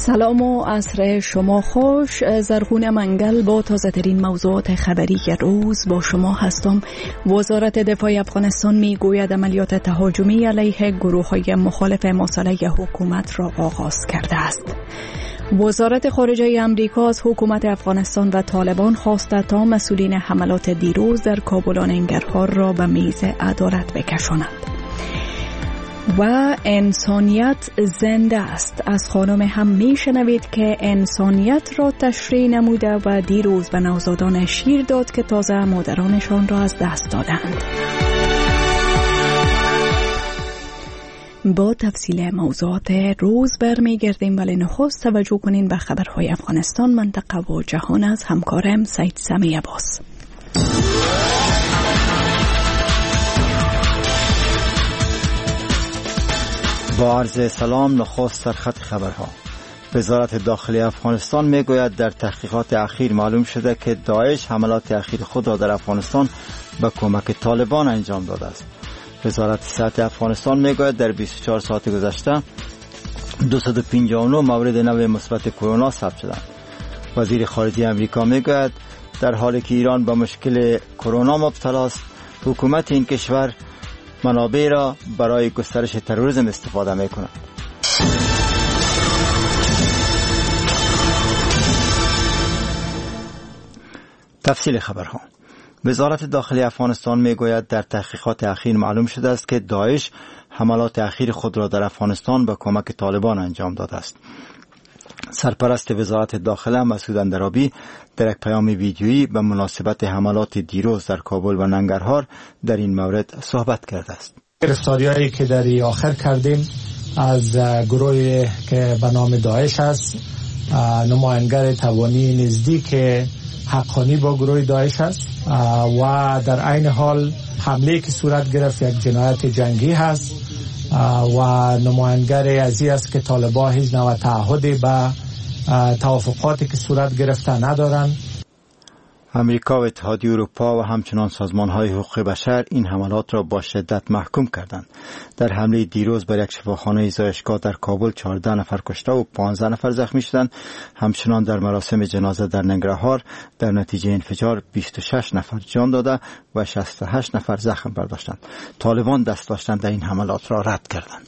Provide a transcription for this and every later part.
سلام و عصر شما خوش. زرغون منگل با تازه ترین موضوعات خبری روز با شما هستم. وزارت دفاع افغانستان می گوید عملیات تهاجمی علیه گروه های مخالف مسلح حکومت را آغاز کرده است. وزارت خارجه امریکا از حکومت افغانستان و طالبان خواسته تا مسئولین حملات دیروز در کابل و ننگرهار را به میز عدالت بکشانند. و انسانیت زنده است. از خانم هم می شنوید که انسانیت را تشریح نموده و دیروز به نوزادان شیر داد که تازه مادرانشان را از دست دادند. با تفصیل موضوعات روز برمیگردیم، ولی نخست توجه کنین به خبرهای افغانستان، منطقه و جهان از همکارم سید سمی عباس. با عرض سلام، نخست سرخط خبرها. وزارت داخلی افغانستان میگوید در تحقیقات اخیر معلوم شده که داعش حملات اخیر خود را در افغانستان با کمک طالبان انجام داده است. وزارت صحت افغانستان میگوید در 24 ساعت گذشته 259 مورد نو مثبت کرونا ثبت شدند. وزیر خارجه امریکا میگوید در حالی که ایران با مشکل کرونا مبتلا است، حکومت این کشور منابع را برای گسترش تروریسم استفاده می‌کند. تفصیل خبرها. وزارت داخلی افغانستان میگوید در تحقیقات اخیر معلوم شده است که داعش حملات اخیر خود را در افغانستان با کمک طالبان انجام داده است. سرپرست وزارت داخله مسعود اندرابی در یک پیام ویدیویی به مناسبت حملات دیروز در کابل و ننگرهار در این مورد صحبت کرده است. گرفتاری‌هایی که در آخر کردیم از گروهی که به نام داعش است، نماینگر توانی نزدیک حقانی با گروه داعش است و در عین حال حمله که صورت گرفت یک جنایت جنگی هست و نماینگر ازی است که طالبان هیچ نوع تعهدی به توافقاتی که صورت گرفته ندارند. امریکا و اتحادیه اروپا و همچنان سازمان‌های حقوق بشر این حملات را با شدت محکوم کردند. در حمله دیروز بر یک شفاخانه زایشگاه در کابل 14 نفر کشته و 15 نفر زخمی شدند. همچنان در مراسم جنازه در ننگرهار در نتیجه انفجار 26 نفر جان داده و 68 نفر زخم برداشتند. طالبان دست داشتن در این حملات را رد کردند.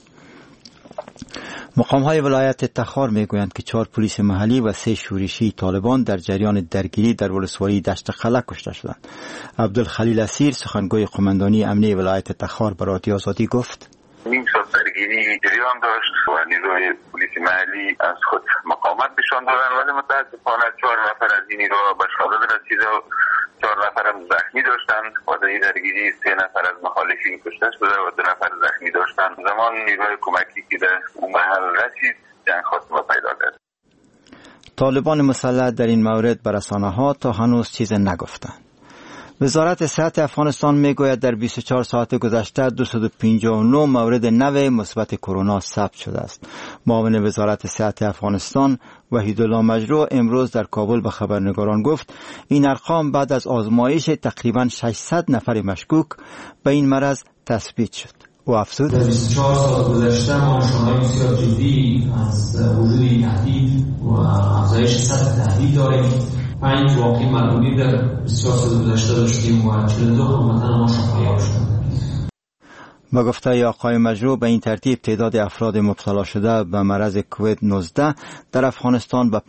مقام‌های ولایت تخار میگویند که 4 پلیس محلی و 3 شورشی طالبان در جریان درگیری در ولسوالی دشت خلک کشته شدند. عبدالخلیل اسیر سخنگوی قماندانی امنیه ولایت تخار به رادیو آزادی گفت: نیم ساعت درگیری جریان داشت و نیروی پلیس محلی از خود مقاومت نشان دادند، ولی متاسفانه 4 نفر از این نیروها به شهادت رسیده و 4 نفر هم زخمی داشتند و در این درگیری 3 نفر از مخالفین کشته شده و 2 نفر زخمی داشتند. زمان نیروی کمکی که در اون محل رسید جنگ خاتمه پیدا کرد. طالبان مسلح در این مورد به رسانه‌ها تا هنوز چیز نگفتند. وزارت صحت افغانستان میگوید در 24 ساعت گذشته 259 مورد نو مثبت کرونا ثبت شده است. معاون وزارت صحت افغانستان وحیدالله مجروح امروز در کابل به خبرنگاران گفت این ارقام بعد از آزمایش تقریباً 600 نفر مشکوک به این مرض تثبیت شد. و افزود در 24 ساعت گذشته ما نشانه‌های بسیار جدی از وجود تهدید و افزایش سطح تهدید داریم. 5 واقعی معلولی در 24 ساعت گذشته داشتیم و 42 هموطن ما شفایاب شدند. با گفته آقای مجروح به این ترتیب تعداد افراد مبتلا شده به مرض کووید 19 در افغانستان به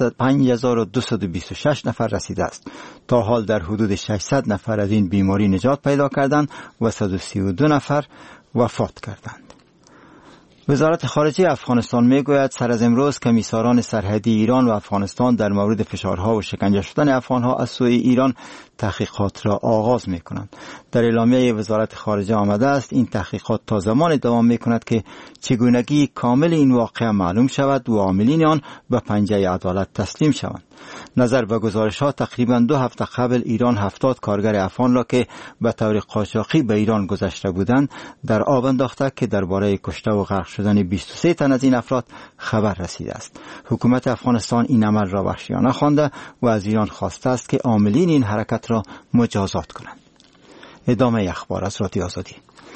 5226 نفر رسیده است. تا حال در حدود 600 نفر از این بیماری نجات پیدا کردند و 132 نفر وفات کردند. وزارت خارجه افغانستان میگوید سر از امروز کمیساران سرحدی ایران و افغانستان در مورد فشارها و شکنجه شدن افغانها از سوی ایران تحقیقات را آغاز میکنند. در اعلامیه وزارت خارجه آمده است این تحقیقات تا زمان دوام میکند که چگونگی کامل این واقعه معلوم شود و عاملین آن به پنجه عدالت تسلیم شوند. نظر به گزارش‌ها تقریباً 2 هفته قبل ایران 70 کارگر افغان را که به طور قاچاقی به ایران گذشته بودند در آب انداخته که درباره کشته و غرق شدن 23 تن از این افراد خبر رسیده است. حکومت افغانستان این عمل را وحشیانه خوانده و از ایران خواسته است که عاملین این حرکت را مجازات کنند. ادامه اخبار از رادیو آزادی.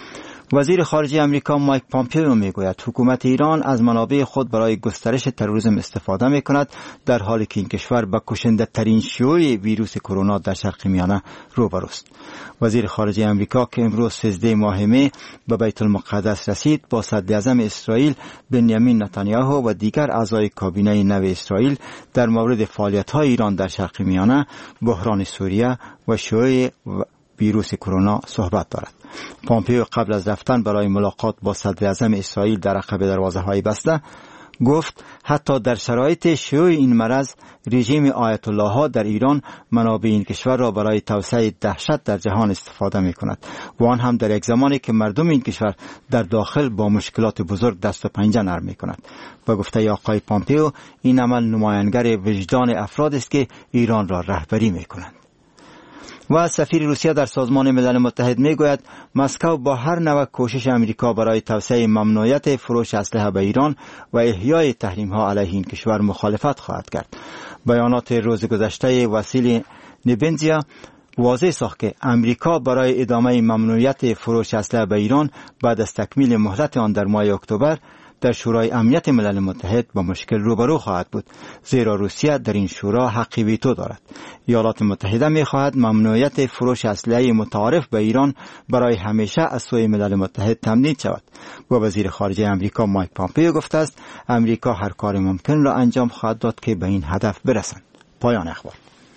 وزیر خارجه امریکا مایک پامپیو میگوید حکومت ایران از منابع خود برای گسترش تروریسم استفاده میکند، در حالی که این کشور با کشنده ترین شیوع ویروس کرونا در شرق میانه روبروست. وزیر خارجه امریکا که امروز 13 ماه می به بیت المقدس رسید، با صدر اعظم اسرائیل بنیامین نتانیاهو و دیگر اعضای کابینه نو اسرائیل در مورد فعالیت‌های ایران در شرق میانه، بحران سوریه و شیوع ویروس کرونا صحبت دارد. پامپیو قبل از رفتن برای ملاقات با صدر اعظم اسرائیل در عقب دروازه‌های بسته گفت حتی در شرایط شیوع این مرض، رژیم آیت الله ها در ایران منابع این کشور را برای توسعه دهشت در جهان استفاده می کند و آن هم در یک زمانی که مردم این کشور در داخل با مشکلات بزرگ دست و پنجه نرم می کند. با گفته آقای پامپیو، این عمل نمایانگر وجدان افراد است که ایران را رهبری می کنند. و سفیر روسیه در سازمان ملل متحد میگوید مسکو با هر نوع کوشش امریکا برای توسعه ممنوعیت فروش اسلحه به ایران و احیای تحریم ها علیه این کشور مخالفت خواهد کرد. بیانات روز گذشته واسیلی نبنزیا واضح ساخت که امریکا برای ادامه ممنوعیت فروش اسلحه به ایران بعد از تکمیل مهلت آن در ماه اکتبر در شورای امنیت ملل متحد با مشکل روبرو خواهد بود، زیرا روسیه در این شورا حق ویتو دارد. ایالات متحده می‌خواهد ممنوعیت فروش اسلحه متعارف به ایران برای همیشه از سوی ملل متحد تمدید شود. و وزیر خارجه امریکا مایک پامپیو گفته است امریکا هر کار ممکن را انجام خواهد داد که به این هدف برسند. پایان اخبار.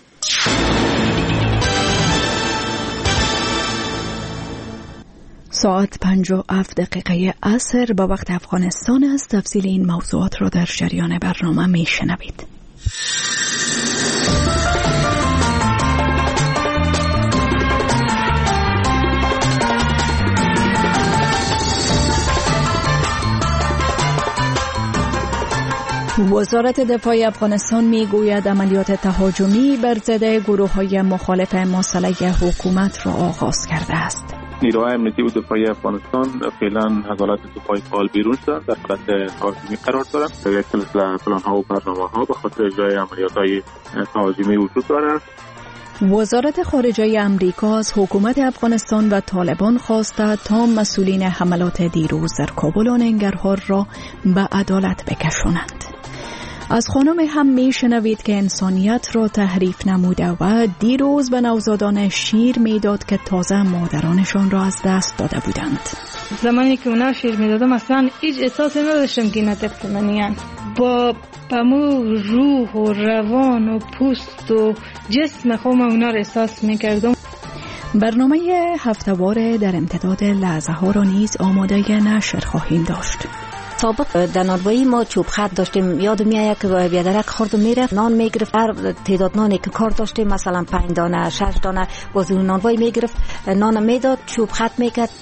ساعت 57 عصر به وقت افغانستان است. تفصیل این موضوعات را در جریان برنامه می شنوید. وزارت دفاع افغانستان می گوید عملیات تهاجمی بر ضد گروه‌های مخالف مسلح حکومت را آغاز کرده است. نیروهای امنیتی و دفاعی افغانستان فعلا از حالت دفاعی فعال بیرون شدند، در حالت تهاجمی قرار دارند. یک سلسله پلان‌ها و برنامه‌ها به خاطر اجرای عملیات‌های تهاجمی وجود دارد. وزارت خارجه امریکا از حکومت افغانستان و طالبان خواسته تا مسئولین حملات دیروز در کابل و ننگرهار را به عدالت بکشانند. از خانم هم می شنوید که انسانیت را تحریف نموده و دیروز به نوزادان شیر می داد که تازه مادرانشان را از دست داده بودند. زمانی که اونا شیر می دادم اصلا هیچ احساسی نداشتم که اینا طفل منیان. با پمو روح و روان و پوست و جسم خودم اونا را احساس می کردم. برنامه هفته‌وار در امتداد لحظه ها را نیز آماده نشر خواهیم داشت. سابق در نانوایی ما چوب خط داشتیم، یاد میاد که بیادرک خورد میرفت نان میگرفت، هر تعداد نانی که کار داشتیم مثلا 5 دانه 6 دانه باز اون نانوایی میگرفت، نان میداد، چوب خط میکرد.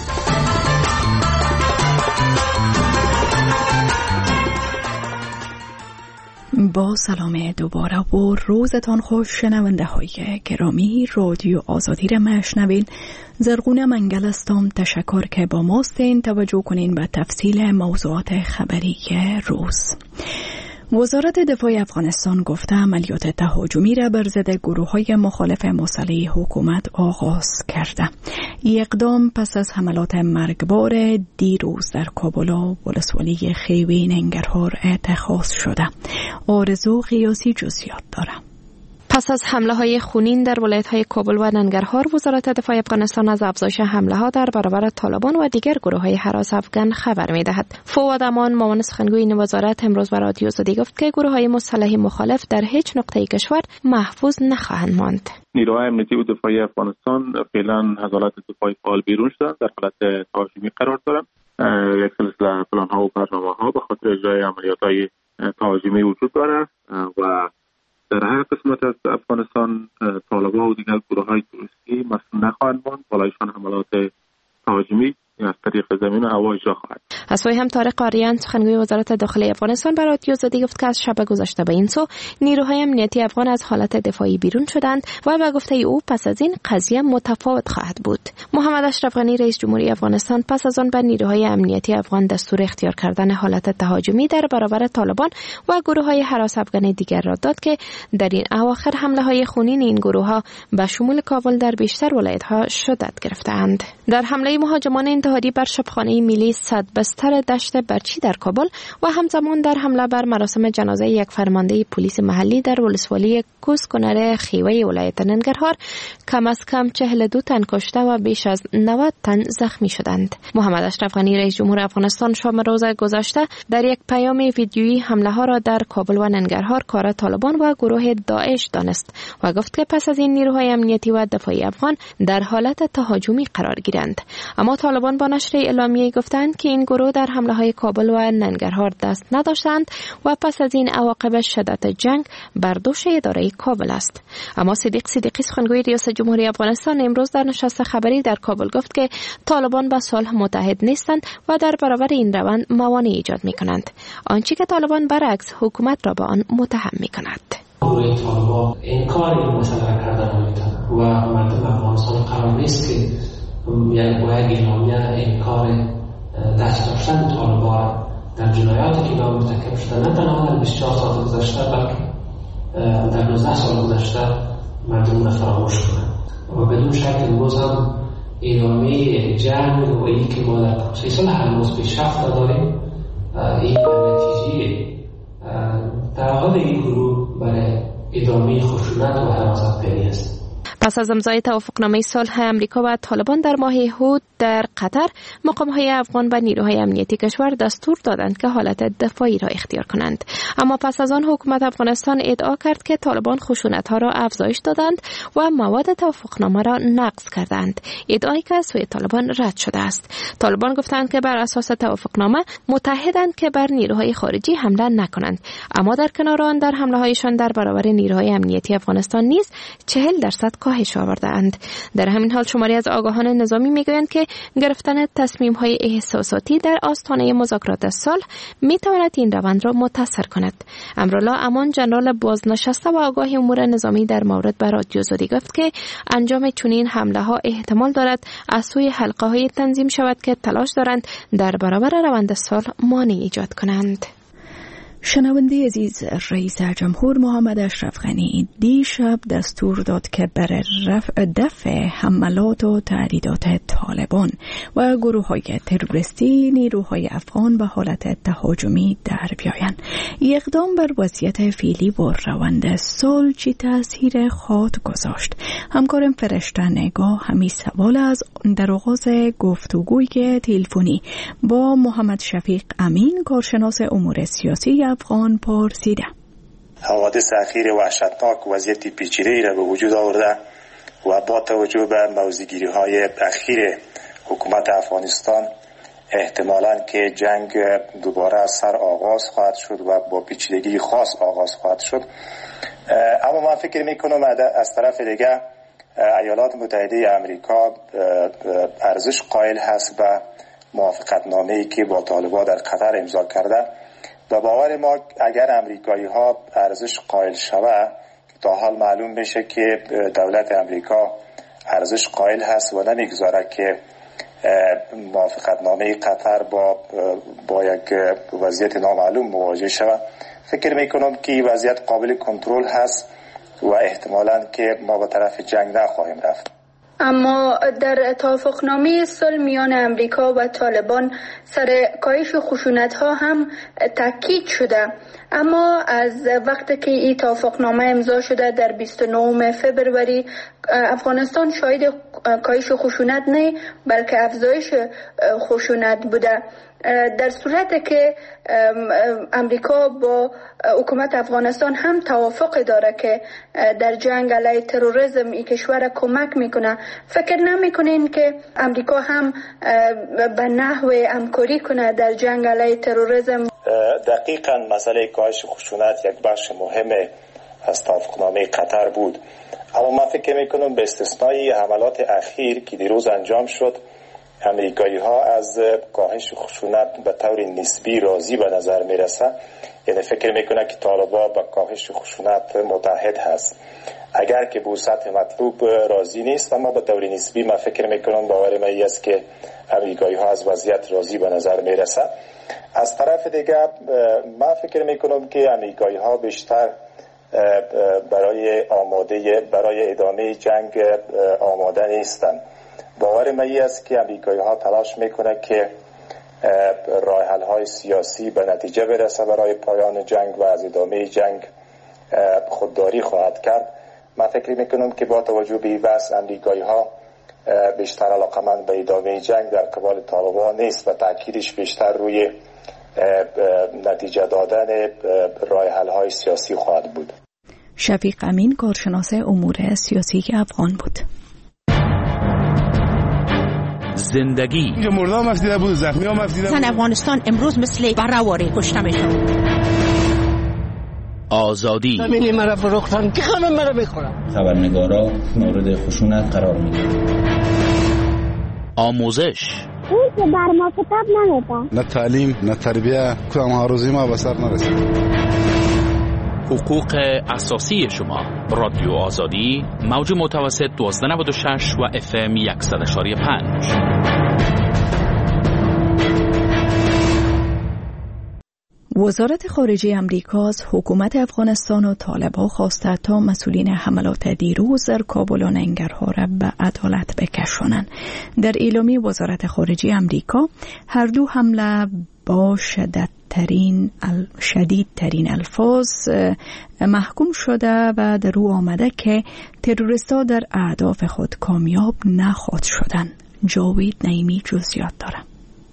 با سلام دوباره و روزتان خوش شنونده های گرامی. رادیو آزادی را میشنوین. زرغونه منگل هستم. تشکر که با ماستین. توجه کنین به تفصیل موضوعات خبری روز. وزارت دفاع افغانستان گفته عملیات تهاجمی را بر ضد گروه‌های مخالف مسلح حکومت آغاز کرده. این اقدام پس از حملات مرگبار دیروز در کابل و ولسوالی خیوی ننگرهار اتخاذ شده. آرزو قیاسی جزئیات داره. پس از حمله‌های خونین در ولایت‌های کابل و ننگرهار، وزارت دفاع افغانستان از افزایش حمله‌ها در برابر طالبان و دیگر گروه‌های هراس افغان خبر می‌دهد. فواد امان، معاون سخنگوی این وزارت، امروز به رادیو آزادی گفت که گروه‌های مسلح مخالف در هیچ نقطه کشور محفوظ نخواهند ماند. نیروهای امنیتی و دفاعی افغانستان فعلا از حالت دفاعی فعال بیرون شدند، در حالت تهاجمی قرار دارند. یک سلسله پلان‌ها و برنامه‌ها به خاطر اجرای عملیات‌های تهاجمی وجود دارد و در هر قسمت از افغانستان طالبان و دیگر گروه‌های تروریستی مسئول نخواهند ماند. بالایشان حملات تهاجمی از طریق زمین و هوا اجرا خواهد. از سوی هم طارق آریان، سخنگوی وزارت داخلی افغانستان، به رادیو آزادی گفت که از شب گذشته به این سو نیروهای امنیتی افغان از حالت دفاعی بیرون شدند و به گفته او پس از این قضیه متفاوت خواهد بود. محمد اشرف غنی، رئیس جمهوری افغانستان، پس از آن به نیروهای امنیتی افغان دستور اختیار کردن حالت تهاجمی در برابر طالبان و گروه‌های هراس افغان دیگر را داد که در این اواخر حمله‌های خونین این گروه‌ها به شمول کابل در بیشتر ولایت‌ها شدت گرفتند. در حمله مهاجمان این انتحاری بر شبخانه ملی 100 بستر دشت برچی در کابل و همزمان در حمله بر مراسم جنازه یک فرمانده پلیس محلی در ولسوالی کوسکنر خیوه ولایت ننگرهار کم از کم 42 تن کشته و بیش از 90 تن زخمی شدند. محمد اشرف غنی رئیس جمهور افغانستان شام روز گذشته در یک پیام ویدیویی حمله ها را در کابل و ننگرهار کار طالبان و گروه داعش دانست و گفت که پس از این نیروهای امنیتی و دفاعی افغان در حالت تهاجمی قرار گیرند. اما طالبان با نشر اعلامیه‌ای گفتند که این گروه در حمله‌های کابل و ننگرهار دست نداشتند و پس از این عواقب شدت جنگ بر دوش اداره کابل است. اما صدیق صدیقی سخنگوی ریاست جمهوری افغانستان امروز در نشست خبری در کابل گفت که طالبان با صلح متحد نیستند و در برابر این روند موانع ایجاد می‌کنند، آنچه که طالبان برعکس حکومت را به آن متهم می‌کند. گروه طالبان انکار این مسئله کردن و مردم افغانستان قرار نیست که با یک اعلامیه انکار دست داشتن طالبان در جنایاتی که اینا مرتکب شدن نه تنها در 24 سال گذشته بلکه در 19 سال گذشته مردم را فراموش کنند و بدون شک امروز هم اعلامیه جنگ و این که ما در پروسه هنوز پیشرفت داریم این نتیجه در حال این گروه برای ادامه خشونت و حراست پیری است. پس از امضای توافقنامه صلح امریکا و طالبان در ماه هود در قطر، مقام‌های افغان و نیروهای امنیتی کشور دستور دادند که حالت دفاعی را اختیار کنند. اما پس از آن حکومت افغانستان ادعا کرد که طالبان خشونت‌ها را افزایش دادند و مواد توافقنامه را نقض کردند، ادعایی که از سوی طالبان رد شده است. طالبان گفتند که بر اساس توافقنامه متحدند که بر نیروهای خارجی حمله نکنند، اما در کنار آن در حمله‌هایشان در برابر نیروهای امنیتی افغانستان نیز 40% کاهش آوردند. در همین حال شماری از آگاهان نظامی میگویند که گرفتن تصمیم‌های احساساتی در آستانه مذاکرات صلح می‌تواند این روند را متاثر کند. امرالله امان ژنرال بازنشسته و آگاه امور نظامی در مورد به رادیو زدی گفت که انجام چنین حمله‌ها احتمال دارد از سوی حلقه‌های تنظیم شود که تلاش دارند در برابر روند صلح مانع ایجاد کنند. شنونده عزیز، رئیس جمهور محمد اشرف غنی دیشب دستور داد که برای دفع حملات و تهدیدات طالبان و گروه‌های تروریستی نیروهای افغان به حالت تهاجمی در بیایند. اقدام بر وضعیت فعلی و روند صلح چه تأثیر خواهد گذاشت؟ همکارم فرشته نگاه همین سوال از در آغاز گفتگوی تلفنی با محمد شفیق امین کارشناس امور سیاسی افغان پرسیده. حوادث اخیر وحشتناک وضعیت پیچیده‌ای را به وجود آورده و با توجه به موضع‌گیری‌های اخیر حکومت افغانستان احتمالاً که جنگ دوباره از سر آغاز خواهد شد و با پیچیدگی خاص آغاز خواهد شد. اما من فکر می‌کنم از طرف دیگه ایالات متحده آمریکا ارزش قائل هست به موافقتنامه‌ای که با طالبان در قطر امضا کرده. به باور ما اگر امریکایی ها ارزش قائل شود که تا حال معلوم میشه که دولت امریکا ارزش قائل هست و نمیگذاره که موافقتنامه قطر با یک وضعیت نامعلوم مواجه شود، فکر میکنم که وضعیت قابل کنترل هست و احتمالاً که ما به طرف جنگ نخواهیم رفت. اما در توافقنامه صلح میان امریکا و طالبان سر کاهش خشونت‌ها هم تاکید شده، اما از وقتی که این توافقنامه امضا شده در 29 فبروری افغانستان شاهد کاهش خشونت نه بلکه افزایش خشونت بوده. در صورتی که امریکا با حکومت افغانستان هم توافق داره که در جنگ علیه تروریسم این کشور کمک میکنه، فکر نمیکنین که امریکا هم به نحو همکاری کنه در جنگ علیه تروریسم؟ دقیقاً مسئله کاهش خشونت یک بخش مهم از توافقنامه قطر بود، اما من فکر میکنم به استثنای حملات اخیر که دیروز انجام شد امریکایی ها از کاهش خشونت به طور نسبی راضی به نظر میرسه. یعنی فکر میکنه که طالبان با کاهش خشونت متحد هست، اگر که به سطح مطلوب راضی نیست، اما به طور نسبی من فکر میکنم باور من است که امریکایی ها از وضعیت راضی به نظر میرسه. از طرف دیگر من فکر میکنم که امریکایی ها بیشتر برای ادامه جنگ آماده نیستند باور من است که امریکایی ها تلاش میکنه که راه حل های سیاسی به نتیجه برسه برای پایان جنگ و از ادامه جنگ خودداری خواهد کرد. من فکر میکنم که با توجه به این بحث امریکایی ها بیشتر علاقمند به ادامه جنگ در قبال طالبان نیست و تاکیدش بیشتر روی نتیجه دادن راه حل های سیاسی خواهد بود. شفیق امین کارشناس امور سیاسی افغان بود. زندگی اینجا مردا مفدیده بود، زخمی ها مفدیده بود. افغانستان امروز مثل برهواری کشته میشن. آزادی همینی مرا فروختن که همه مرا بخورن. خبرنگارا مورد خشونت قرار میگیرن. آموزش اون که بر ما کتاب نمیده. نه تعلیم نه تربیه، کدام آرزوی ما به سر نرسید. حقوق اساسی شما. رادیو آزادی موج متوسط 1296 و FM 100.5. وزارت خارجه امریکا از حکومت افغانستان و طالبان خواسته تا مسئولین حملات دیروز در کابل و ننگرهار را به عدالت بکشانند. در اعلامیه وزارت خارجه امریکا هر دو حمله با شدیدترین الفاظ محکوم شده و در او آمده که تروریست‌ها در اهداف خود کامیاب نخواهد شدند. جاوید نعیمی جزئیات دارد.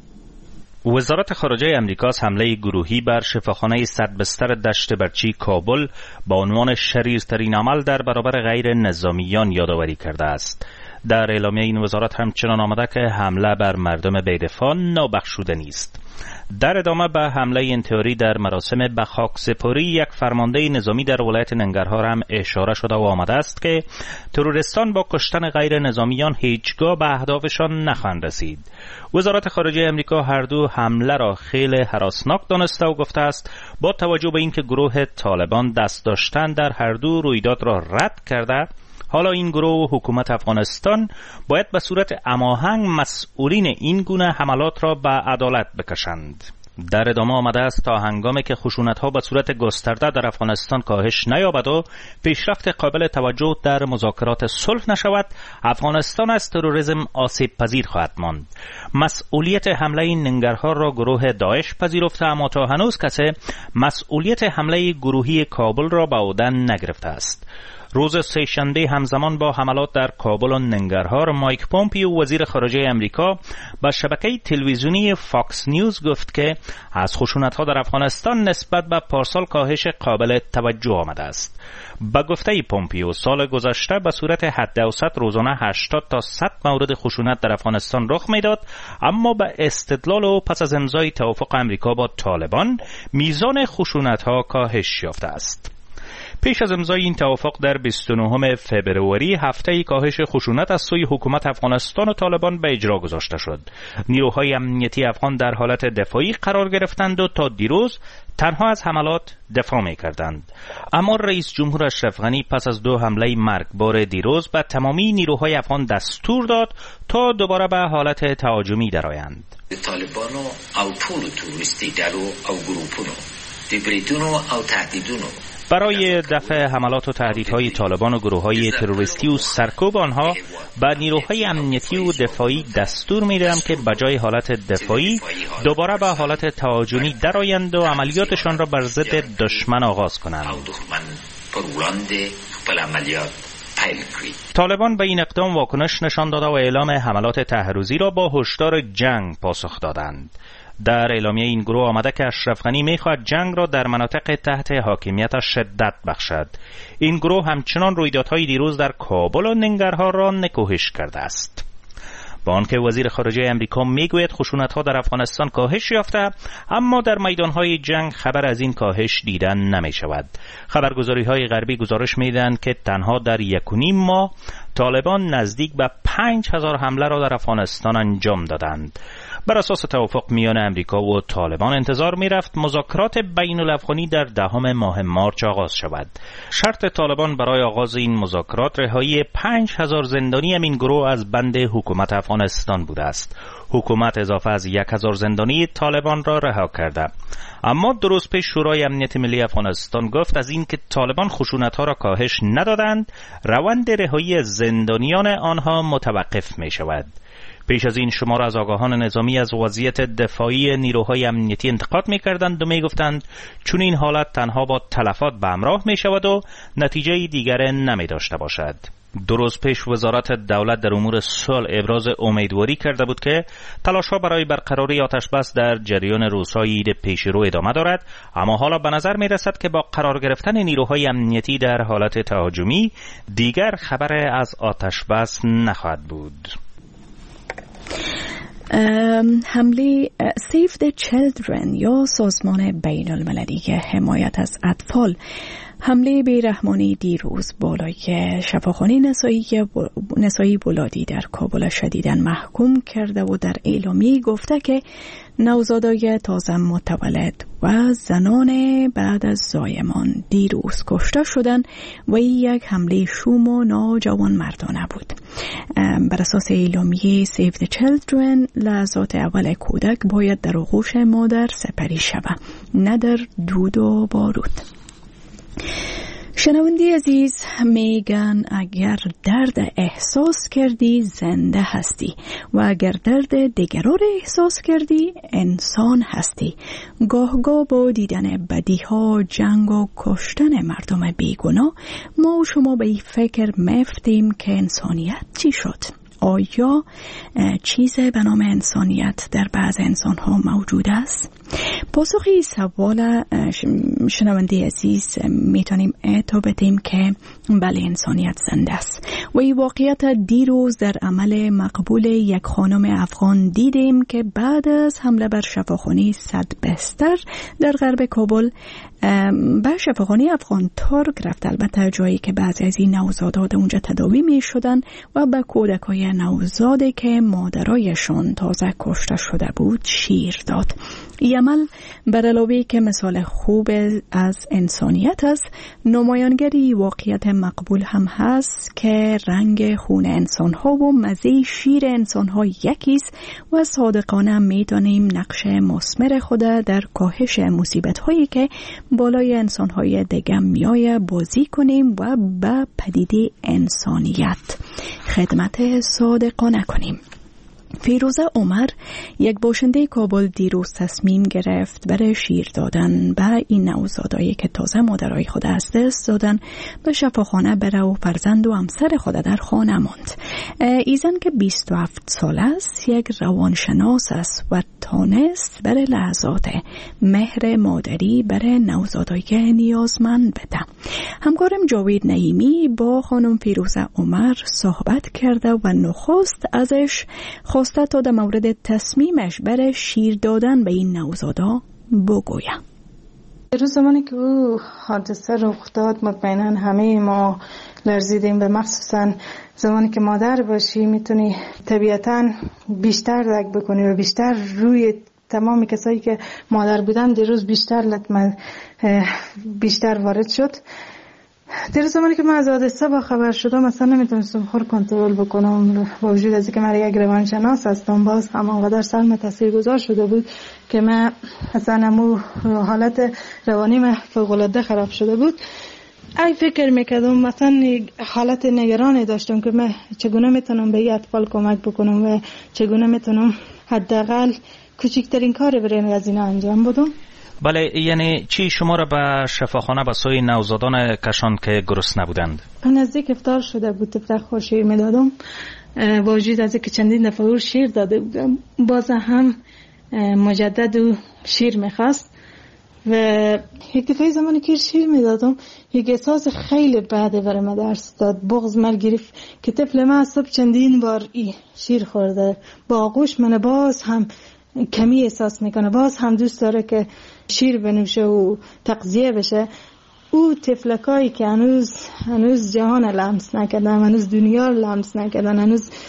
وزارت خارجه امریکا حمله گروهی بر شفاخانه 100 بستر دشت برچی کابل با عنوان شریرترین عمل در برابر غیر نظامیان یادآوری کرده است. در اعلامیه این وزارت همچنان آمده که حمله بر مردم بی‌دفاع نابخشوده نیست. در ادامه به حمله انتحاری در مراسم به خاک سپاری یک فرمانده نظامی در ولایت ننگرهار هم اشاره شده و آمده است که تروریستان با کشتن غیر نظامیان هیچگاه به اهدافشان نخواهند رسید. وزارت خارجه امریکا هر دو حمله را خیلی هراسناک دانسته و گفته است با توجه به اینکه گروه طالبان دست داشتن در هر دو رویداد را رد کرده، حالا این گروه و حکومت افغانستان باید به صورت هماهنگ مسئولین این گونه حملات را به عدالت بکشند. در ادامه آمده است تا هنگامی که خشونت‌ها به صورت گسترده در افغانستان کاهش نیابد و پیشرفت قابل توجه در مذاکرات صلح نشود، افغانستان از تروریسم آسیب پذیر خواهد ماند. مسئولیت حمله ننگرهار را گروه داعش پذیرفته، اما تا هنوز کسی مسئولیت حمله گروهی کابل را به عهده نگرفته است. روز سه‌شنبه همزمان با حملات در کابل و ننگرهار، مایک پومپیو وزیر خارجه امریکا به شبکه تلویزیونی فاکس نیوز گفت که از خشونت‌ها در افغانستان نسبت به پارسال کاهش قابل توجه آمده است. به گفته پومپیو سال گذشته به صورت حداوسط روزانه 80 تا 100 مورد خشونت در افغانستان رخ میداد، اما به استدلال و پس از امضای توافق امریکا با طالبان میزان خشونت‌ها کاهش یافته است. پیش از امضای این توافق در 29 فبروری هفته کاهش خشونت از سوی حکومت افغانستان و طالبان به اجرا گذاشته شد. نیروهای امنیتی افغان در حالت دفاعی قرار گرفتند و تا دیروز تنها از حملات دفاع می کردند. اما رئیس جمهور اشرف غنی پس از 2 حمله مرگبار دیروز به تمامی نیروهای افغان دستور داد تا دوباره به حالت تهاجمی درآیند. طالبانو او ټول تروریستي ډلو او ګروپونو د بریدونو او تهدیدونو برای دفع حملات و تهدیدهای طالبان و گروه‌های تروریستی و سرکوب آنها به نیروهای امنیتی و دفاعی دستور می‌دهم که بجای حالت دفاعی دوباره به حالت تهاجمی درآیند و عملیاتشان را بر ضد دشمن آغاز کنند. طالبان به این اقدام واکنش نشان داده و اعلام حملات طرح‌ریزی را با هشدار جنگ پاسخ دادند. در اعلامیه این گروه آمده که اشرف غنی می‌خواهد جنگ را در مناطق تحت حاکمیتش شدت بخشد. این گروه همچنان رویدادهای دیروز در کابل و ننگرهار را نکوهش کرده است. با آنکه وزیر خارجه امریکا میگوید خشونت‌ها در افغانستان کاهش یافته، اما در میدان‌های جنگ خبر از این کاهش دیدن نمی‌شود. خبرگزاری‌های غربی گزارش می‌دهند که تنها در 1.5 ماه طالبان نزدیک به 5000 حمله را در افغانستان انجام دادند. بر اساس توافق میان امریکا و طالبان انتظار میرفت مذاکرات بین الافغانی در 10 ماه مارس آغاز شود. شرط طالبان برای آغاز این مذاکرات رهایی 5000 زندانی این گروه از بند حکومت افغانستان بوده است. حکومت اضافه از 1000 زندانی طالبان را رها کرده. اما دو روز پیش شورای امنیت ملی افغانستان گفت از اینکه طالبان خشونت‌ها را کاهش ندادند، روند رهایی زندانیان آنها متوقف می شود. پیش از این شمار از آگاهان نظامی از وضعیت دفاعی نیروهای امنیتی انتقاد می‌کردند و می‌گفتند چون این حالت تنها با تلفات به همراه می‌شود و نتیجه دیگر نمی‌داشته باشد. 2 روز پیش وزارت دولت در امور صلح ابراز امیدواری کرده بود که تلاش‌ها برای برقراری آتش‌بس در جریان روزهای عید پیشرو ادامه دارد، اما حالا به نظر می‌رسد که با قرار گرفتن نیروهای امنیتی در حالت تهاجمی دیگر خبر از آتش‌بس نخواهد بود. حمله Save the Children یا سازمان بین المللی حمایت از اطفال حمله بیرحمانه دیروز بالای شفاخانه نسایی بولادی در کابل شدیداً محکوم کرده و در اعلامیه گفته که نوزادای تازه متولد و زنان بعد از زایمان دیروز کشته شدند و یک حمله شوم و ناجوان مردانه بود. بر اساس اعلامیه Save the Children لحظات اول کودک باید در آغوش مادر سپری شود، نه در دود و بارود. شنونده عزیز، میگن اگر درد احساس کردی زنده هستی و اگر درد دیگران احساس کردی انسان هستی. گاه با دیدن بدیها، جنگ و کشتن مردم بیگناه ما و شما به این فکر مفتیم که انسانیت چی شد؟ آیا چیز به نام انسانیت در بعض انسان ها موجود است؟ پاسخ این سوال شنونده عزیز میتونیم اعتبار بدیم که بله، انسانیت زنده است و این واقعیت دیروز در عمل مقبول یک خانم افغان دیدیم که بعد از حمله بر شفاخانه 100 بستر در غرب کابل به شفاخانه افغان تارگ رفت، البته جایی که بعضی از این نوزادات اونجا تداوی می شدن و به کودکای نوزاده که مادرایشان تازه کشته شده بود شیر داد. این عمل بر علاوه که مثال خوب از انسانیت است، نمایانگری واقعیت مقبول هم هست که رنگ خون انسان‌ها و مزه شیر انسان‌ها یکیست و صادقانه می‌دانیم نقش مثمر خود در کاهش مصیبت‌هایی که بالای انسان‌های دیگه میآید بازی کنیم و به پدیده انسانیت خدمت صادقانه کنیم. فیروزه عمر، یک باشنده کابل، دیروز تصمیم گرفت برای شیر دادن به این نوزادایی که تازه مادرای خود از دست دادن به شفاخانه بره و فرزند و همسر خود در خانه ماند. ایزن که 27 سال است، یک روانشناس است و تانست برای لحظات مهر مادری برای نوزادای نیازمند بده. همکارم جاوید نعیمی با خانم فیروزه عمر صحبت کرده و نخست ازش خواسته تا در مورد تصمیمش برای شیر دادن به این نوزادا بگویم. روز زمانی که او حادثه رخ داد مطمئنا همه ما لرزیدیم، به مخصوصا زمانی که مادر باشی میتونی طبیعتا بیشتر درک بکنی و بیشتر روی تمام کسایی که مادر بودن دیروز بیشتر وارد شد. در زمانی که من از حادثه با خبر شدم مثلا نمیتونستم خود کنترل بکنم، با وجود از اینکه من یک روانشناس هستم باز همانقدر سرم تاثیرگذار شده بود که من اصلا امو حالت روانی من فوق‌العاده خراب شده بود. ای فکر میکردم مثلا حالت نگرانی داشتم که من چگونه میتونم به این اطفال کمک بکنم و چگونه میتونم حداقل کوچکترین کار برای از اینا انجام بدم. بله، یعنی چی شما را به شفاخانه به سوی نوزادان کشان که گرسنه بودند؟ نزدیک افطار شده بود، تفرخ شیر میدادم، با وجود از اینکه چندین دفعه شیر داده بودم باز هم مجدد و شیر میخواست و یک دفعه زمانی که شیر میدادم یک احساس خیلی بده برای من درس داد، بغض من گرفت که طفل من صبح چندین بار شیر خورده، با آغوش من باز هم کمی احساس میکنه، باز هم دوست داره که شیر بنوشه و تغذیه بشه. او طفلکایی که هنوز جهان لمس نکردن، هنوز دنیا لمس نکردن، هنوز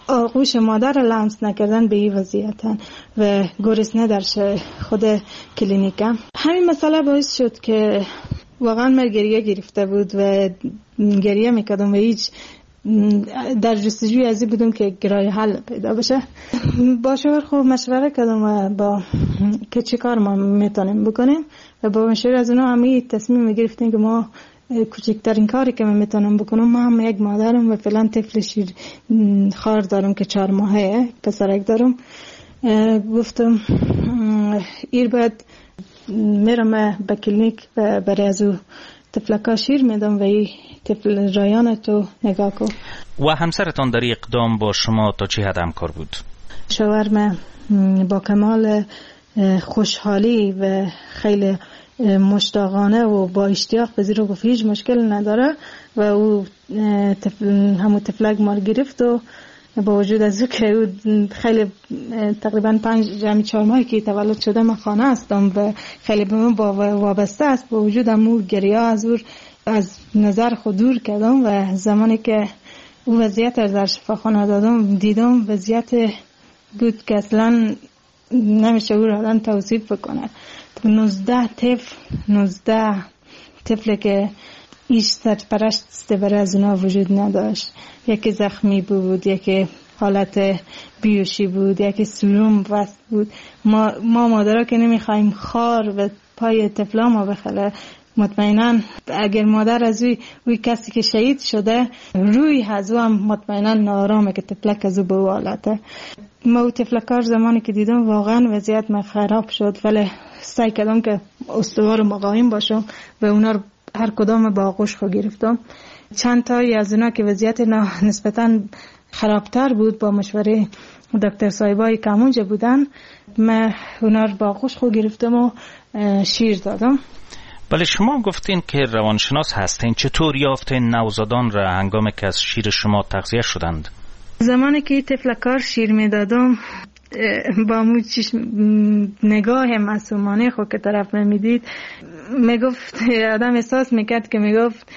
آغوش مادر لمس نکردن به این وضعیتن و گرسنه در خود کلینیکم. همین مسئله باعث شد که واقعا من گریه گرفته بود و گریه میکردم و هیچ در جستجوی ازی بودم که راه حل پیدا بشه. با شوهر خوب مشوره کردم و با که چی کار ما میتونیم بکنیم و با مشوره از اونا همه تصمیم گرفتیم که ما کوچکترین کاری که من میتونم بکنم، ما هم یک مادرم و فعلا طفل شیر خار دارم که 4 ماهه، پسرک دارم. گفتم ایر باید میرم به کلینیک و برای از او طفلکا شیر میدم و این طفل رایان تو نگاه کن. و همسرتان در اقدام با شما تا چه حد همکار بود؟ شوهر من با کمال خوشحالی و خیلی مشتاقانه و با اشتیاق پذیر و گفت هیچ مشکل نداره و او همون طفلک ما گرفت و با وجود از او که او خیلی تقریبا 4 ماهی که تولد شده من خانه هستم و خیلی به من وابسته است، با وجود همون گریه از نظر خود دور کردم و زمانی که او وضعیت در شفاخانه دادم دیدم وضعیت بود که اصلا نمیشه او را آدم توصیف بکنه. 19 طفل که هیچ سرپرست برای از اونا وجود نداشت، یکی زخمی بود، یکی حالت بیوشی بود، یکی سلوم وست بود. ما مادرها که نمیخوایم خار و پای طفلا ما بخله. مطمئنا اگر مادر از وی کسی که شهید شده روی هزو هم مطمئنا نارامه که طفلک از او به حالته. ما او طفلکار زمانی که دیدم واقعا وضعیت من خراب شد، ولی سعی کردم که استوار مقاوم باشم و اونا رو هر کدام با آغوش خود گرفتم. چند تایی از اونا که وضعیت نسبتا خرابتر بود با مشوره دکتر صاحبای کمونجه بودن، من اونا رو با آغوش خود گرفتم و شیر دادم. بله، شما گفتین که روانشناس هستین، چطور یافتین نوزادان را هنگامی که از شیر شما تغذیه شدند؟ زمانی که طفلکار شیر میدادم با مو نگاه معصومانه خود که طرف میدید میگفت، آدم احساس میکرد که میگفت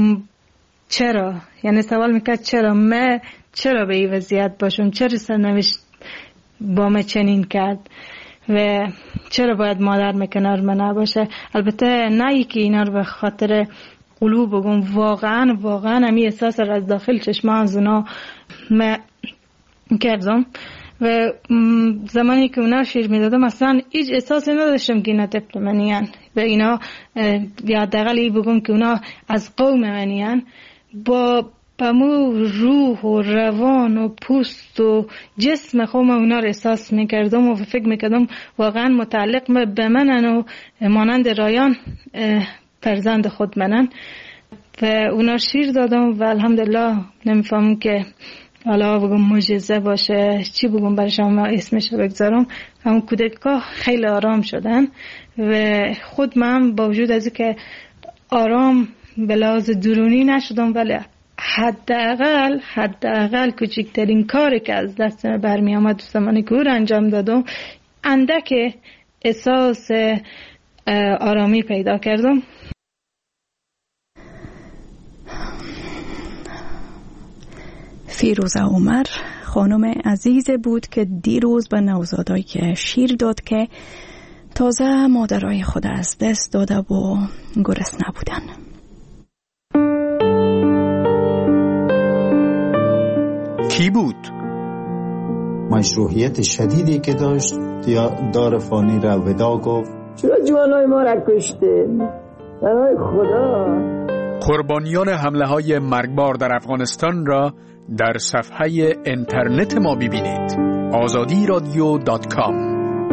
چرا، یعنی سوال میکرد چرا به این وضعیت باشم، چرا سرنوشت با من چنین کرد و چرا باید مادر کنار من نباشه. البته نه که اینا رو به خاطر قلوب بگم، واقعا همی احساس رو از داخل چشمان از اونا من کردم و زمانی که اونا شیر میدادم اصلا هیچ احساسی نداشتم که اینا طفل منیان و اینا یا دقیقی بگم که اونا از قوم منیان. با پمو روح و روان و پوست و جسم خودم اونا رو احساس میکردم و فکر میکردم واقعا متعلق به منن و مانند رایان فرزند خود منن و اونا شیر دادم و الحمدلله نمیفهمم که حالا بگم معجزه باشه چی بگم برای شما اسمش رو بگذارم، همون کودک‌ها خیلی آرام شدن و خود من با وجود از که آرام به لحاظ درونی نشدم، ولی حداقل کوچکترین کاری که از دست برمی آمد زمانی که او رو انجام دادم اندک احساس آرامی پیدا کردم. فیروزه عمر خانم عزیز بود که دیروز به نوزادایی که شیر داد که تازه مادرای خود از دست داده و گرسنه بودن. کی بود؟ مشروعیت شدیدی که داشت دار فانی را ودا گفت. چرا جوانای ما را کشته؟ برای خدا. قربانیان حمله های مرگبار در افغانستان را در صفحه اینترنت ما ببینید. azadiradio.com.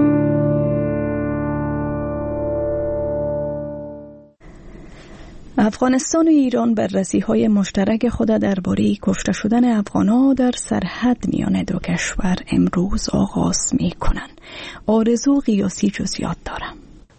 افغانستان و ایران بررسی‌های مشترک خود درباره کشته شدن افغان‌ها در سرحد میان دو کشور امروز آغاز می‌کنند. آرزو قیاسی جزئیات دارم.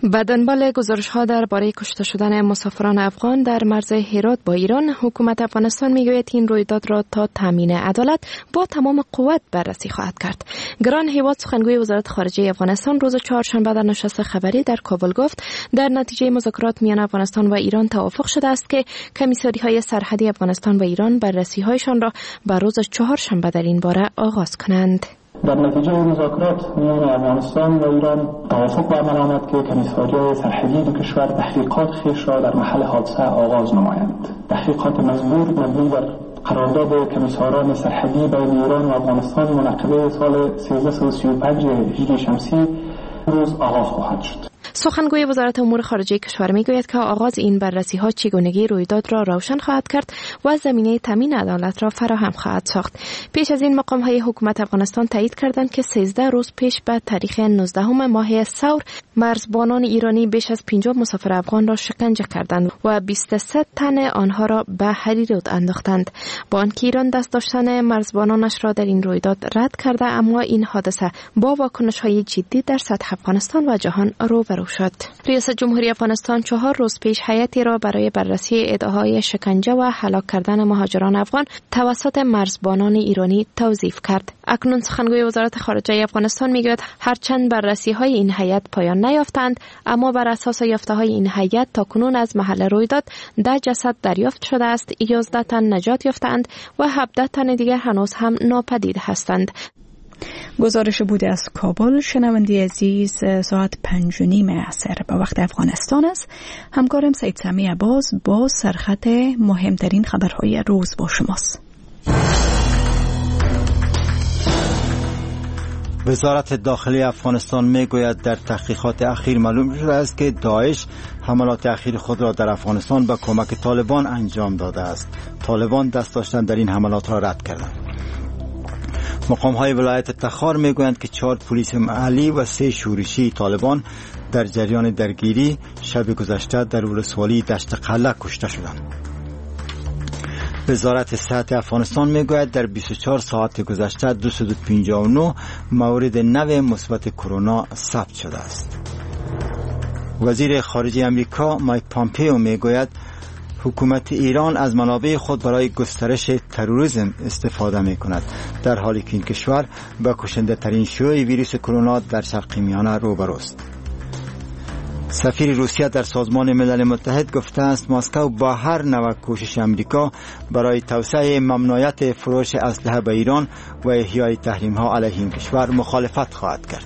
به دنبال گزارش‌ها درباره کشته شدن مسافران افغان در مرز هرات با ایران، حکومت افغانستان میگوید این رویداد را تا تامین عدالت با تمام قوت بررسی خواهد کرد. گران هیواد سخنگوی وزارت خارجه افغانستان روز چهارشنبه در نشست خبری در کابل گفت در نتیجه مذاکرات میان افغانستان و ایران توافق شده است که کمیساری‌های سرحدی افغانستان و ایران بررسی‌هایشان را به روز چهارشنبه در این باره آغاز کنند. در نتیجه مذاکرات میان افغانستان و ایران توافق به عمل آمد که کمیساری‌های سرحدی دو کشور تحقیقات خویش را در محل حادثه آغاز نمایند. تحقیقات مزبور مبنی بر قرارداد کمیساران سرحدی بین ایران و افغانستان منعقده سال 1335 هجری شمسی روز آغاز خواهد شد. سخنگوی وزارت امور خارجه کشور میگوید که آغاز این بررسی‌ها چگونگی رویداد را روشن خواهد کرد و زمینه تامین عدالت را فراهم خواهد ساخت. پیش از این مقام‌های حکومت افغانستان تایید کردند که 13 روز پیش به تاریخ 19 ماه ثور مرزبانان ایرانی بیش از 50 مسافر افغان را شکنجه کردند و 23 تن آنها را به حریرود انداختند. با آنکه ایران دست داشتن مرزبانانش را در این رویداد رد کرده، اما این حادثه با واکنش‌های جدی در سطح افغانستان و جهان روبرو شد. ریاست جمهوری افغانستان 4 روز پیش هیئتی را برای بررسی ادعاهای شکنجه و هلاک کردن مهاجران افغان توسط مرزبانان ایرانی توظیف کرد. اکنون سخنگوی وزارت خارجه افغانستان میگوید هرچند بررسی‌های این هیئت پایان نیافتند، اما بر اساس یافته‌های این هیئت تاکنون از محل رویداد 10 جسد دریافت شده است، 11 تن نجات یافتند و 17 تن دیگر هنوز هم ناپدید هستند. گزارش بوده از کابل. شنونده عزیز، ساعت 5:30 عصر به وقت افغانستان است. همکارم سید سمی عباس با سرخط مهمترین خبرهای روز با شماست. وزارت داخلی افغانستان میگوید در تحقیقات اخیر معلوم شده است که داعش حملات اخیر خود را در افغانستان با کمک طالبان انجام داده است. طالبان دست داشتن در این حملات را رد کردند. مقام‌های ولایت تخار میگویند که 4 پلیس محلی و 3 شورشی طالبان در جریان درگیری شب گذشته در ولسوالی دشت قله کشته شدند. وزارت صحت افغانستان میگوید در 24 ساعت گذشته 259 مورد نو مثبت کرونا ثبت شده است. وزیر خارجه امریکا مایک پامپئو میگوید حکومت ایران از منابع خود برای گسترش تروریسم استفاده می کند، در حالی که این کشور با کشنده ترین شیوع ویروس کرونا در شرق میانه روبروست. سفیر روسیه در سازمان ملل متحد گفته است مسکو با هر نوع کوشش امریکا برای توسعه ممنوعیت فروش اسلحه به ایران و احیای تحریم ها علیه این کشور مخالفت خواهد کرد.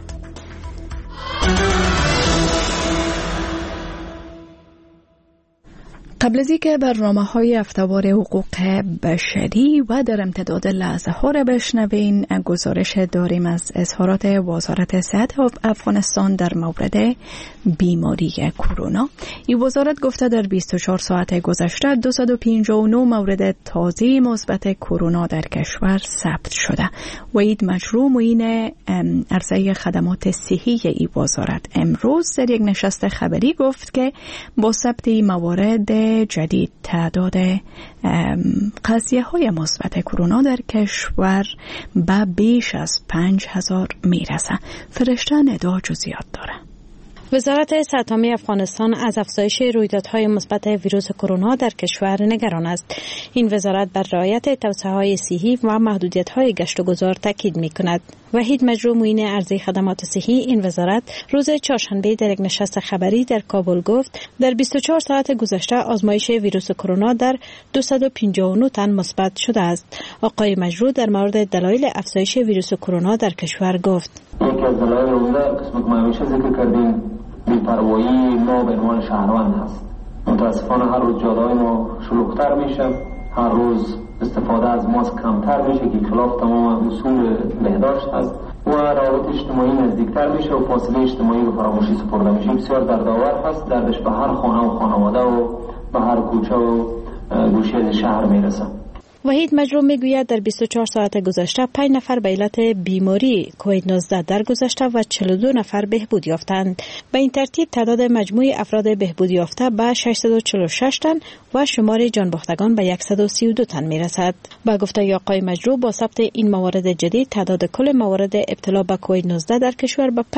قبل از اینکه برنامه‌های هفته‌وار حقوق بشری و در امتداد لحظه ها را بشنوین، گزارش داریم از اظهارات وزارت صحت افغانستان در مورد بیماری کرونا. این وزارت گفته در 24 ساعت گذشته 259 مورد تازه مثبت کرونا در کشور ثبت شده. وحید مجروح معین عرضه خدمات صحی این وزارت امروز در یک نشست خبری گفت که با ثبت موارد جدید تعداد قضیه های مثبت کرونا در کشور به بیش از 5000 میرسه. فرشته ندا جزئیات داره. وزارت صحت عامه افغانستان از افزایش رویدادهای مثبت ویروس کرونا در کشور نگران است. این وزارت بر رعایت توصیه‌های صحی و محدودیت‌های گشت و گذار تاکید می‌کند. وحید مجروح معین عرضه خدمات صحی این وزارت روز چهارشنبه در یک نشست خبری در کابل گفت در 24 ساعت گذشته آزمایش ویروس کرونا در 259 تن مثبت شده است. آقای مجروح در مورد دلایل افزایش ویروس کرونا در کشور گفت: یکی از دلایل عمده قسمت که ما همیشه ذکر کردیم بی‌پروایی ما به عنوان شهروند هست. متاسفانه هر روز جاده‌های ما شلوغ‌تر میشه، هر روز استفاده از ماسک کمتر میشه که خلاف تمام اصول بهداشت است و روابط اجتماعی نزدیکتر میشه و فاصله اجتماعی به فراموشی سپرده میشه. بسیار دردآور هست، دردش به هر خانه و خانواده و به هر کوچه و گوشه شهر میرسه. وحید مجروح میگوید در 24 ساعت گذشته 5 نفر به علت بیماری کووید 19 درگذشته و 42 نفر بهبود یافتند. به این ترتیب تعداد مجموع افراد بهبود یافته به 646 تن و شمار جان باختگان به 132 تن میرسد. با گفته آقای مجروح با ثبت این موارد جدید تعداد کل موارد ابتلا به کووید 19 در کشور به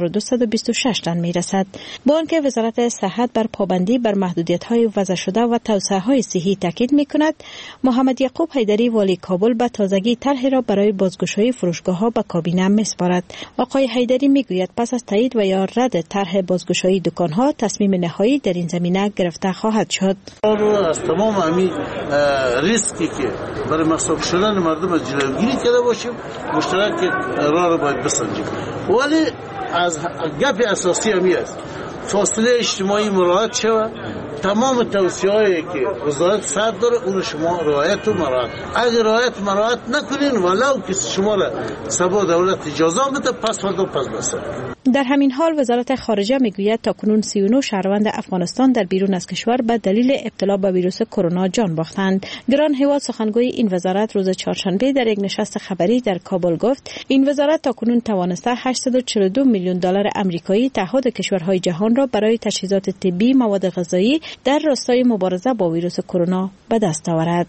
5226 تن میرسد. با آنکه وزارت صحت بر پابندی بر محدودیت‌های وضع شده و توسعه‌های صحی تاکید می‌کند، محمد یعقوب حیدری والی کابل به تازگی طرحی را برای بازگشایی فروشگاه‌ها به کابینه می‌سپارد. آقای حیدری می‌گوید پس از تایید و یا رد طرح بازگشایی دکان‌ها تصمیم نهایی در این زمینه گرفته خواهد شد. از تمام همین ریسکی که برای مصرف شدن مردم جلوگیری کرده باشیم، مشترک راه را باید بسنجیم. ولی از گپ اساسی همی است فاصله اجتماعی مراعات شود. تمام توصیه‌هایی که وزارت صحت داره اون شما رعایت و مراعات. اگر رعایت نکنین ولو که شما را سبا دولت اجازه بده پس فردا پس بسه. در همین حال وزارت خارجه میگوید تاکنون 39 شهروند افغانستان در بیرون از کشور به دلیل ابتلا به ویروس کرونا جان باختند. گران هیواد سخنگوی این وزارت روز چهارشنبه در یک نشست خبری در کابل گفت این وزارت تاکنون توانسته 842 میلیون دلار آمریکایی تعهد کشورهای جهان را برای تجهیزات طبی، مواد غذایی در راستای مبارزه با ویروس کرونا به دست آورد.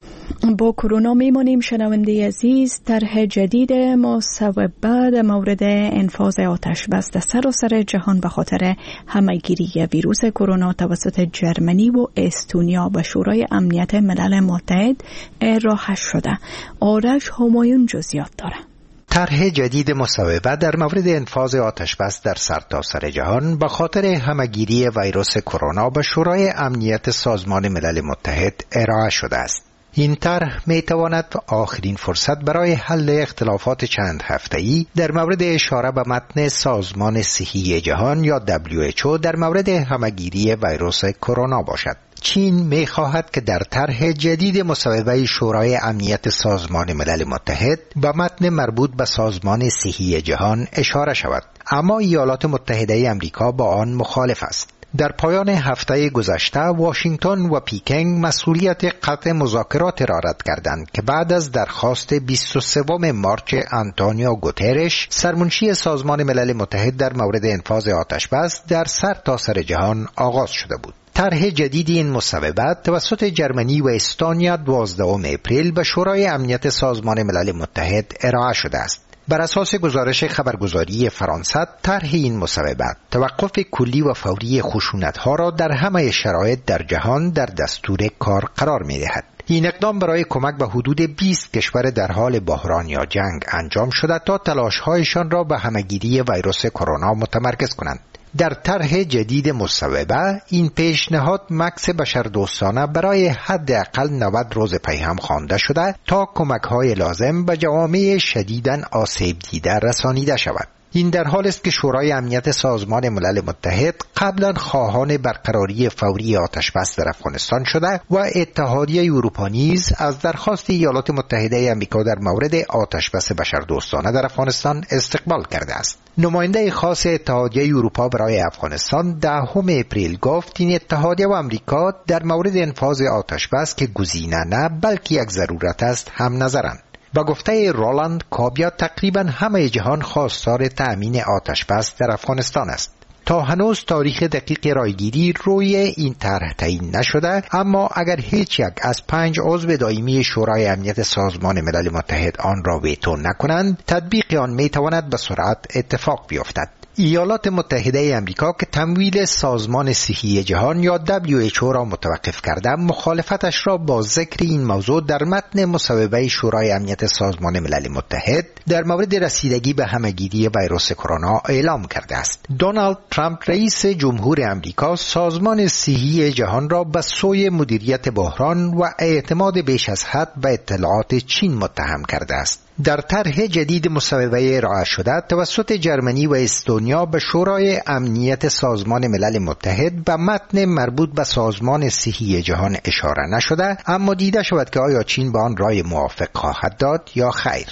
با کرونا میمانیم شنونده عزیز. طرح جدید مصوبه در مورد انفاذ آتش بس در سراسر جهان به خاطر همهگیری ویروس کرونا توسط جرمنی و استونیا و شورای امنیت ملل متحد ارائه شده. آرش همایون جزئیات داره. طرح جدید مصوبه در مورد انفاذ آتش بس در سرتاسر جهان به خاطر همهگیری ویروس کرونا به شورای امنیت سازمان ملل متحد ارائه شده است. این طرح می تواند آخرین فرصت برای حل اختلافات چند هفته‌ای در مورد اشاره به متن سازمان صحی جهان یا WHO در مورد همهگیری ویروس کرونا باشد. چین می خواهد که در طرح جدید مصوبه شورای امنیت سازمان ملل متحد به متن مربوط به سازمان صحی جهان اشاره شود، اما ایالات متحده آمریکا با آن مخالف است. در پایان هفته گذشته واشنگتن و پیکنگ مسئولیت قطع مذاکرات را رد کردند که بعد از درخواست 23 مارچ آنتونیو گوترش سرمنشی سازمان ملل متحد در مورد انفاذ آتش بس در سرتاسر جهان آغاز شده بود. طرح جدید این مصوبه توسط جرمنی و استونیا 12 اپریل به شورای امنیت سازمان ملل متحد ارائه شده است. بر اساس گزارش خبرگزاری فرانسه، طرح این مصوبه توقف کلی و فوری خشونت‌ها را در همه شرایط در جهان در دستور کار قرار می‌دهد. این اقدام برای کمک به حدود 20 کشور در حال بحران یا جنگ انجام شده تا تلاش‌هایشان را به همهگیری ویروس کرونا متمرکز کنند. در طرح جدید مصوبه این پیشنهاد مکث بشردوستانه برای حداقل 90 روز پیهم خوانده شده تا کمک‌های لازم به جوامع شدیداً آسیب دیده رسانیده شود. این در حال است که شورای امنیت سازمان ملل متحد قبلا خواهان برقراری فوری آتش بس در افغانستان شده و اتحادیه اروپا نیز از درخواست ایالات متحده آمریکا در مورد آتش بس بشردوستانه در افغانستان استقبال کرده است. نماینده خاص اتحادیه اروپا برای افغانستان 10 اپریل گفت این اتحادیه و آمریکا در مورد انفاذ آتش بس که گزینه نه بلکه یک ضرورت است هم نظرند. با گفته رولاند کابیا تقریبا همه جهان خواستار تأمین آتش بس در افغانستان است. تا هنوز تاریخ دقیق رایگیری روی این طرح تعیین نشده، اما اگر هیچ یک از 5 عضو دائمی شورای امنیت سازمان ملل متحد آن را ویتو نکنند، تطبیق آن میتواند به سرعت اتفاق بیفتد. ایالات متحده آمریکا که تمویل سازمان صحی جهان یا WHO را متوقف کرده، مخالفتش را با ذکر این موضوع در متن مصوبه شورای امنیت سازمان ملل متحد در مورد رسیدگی به همهگیری ویروس کرونا اعلام کرده است. دونالد ترامپ رئیس جمهور آمریکا سازمان صحی جهان را به سوی مدیریت بحران و اعتماد بیش از حد به اطلاعات چین متهم کرده است. در طرح جدید مصوبه ارائه شده توسط جرمنی و استونیا به شورای امنیت سازمان ملل متحد به متن مربوط به سازمان صحی جهان اشاره نشده، اما دیده شود که آیا چین به آن رای موافق خواهد داد یا خیر.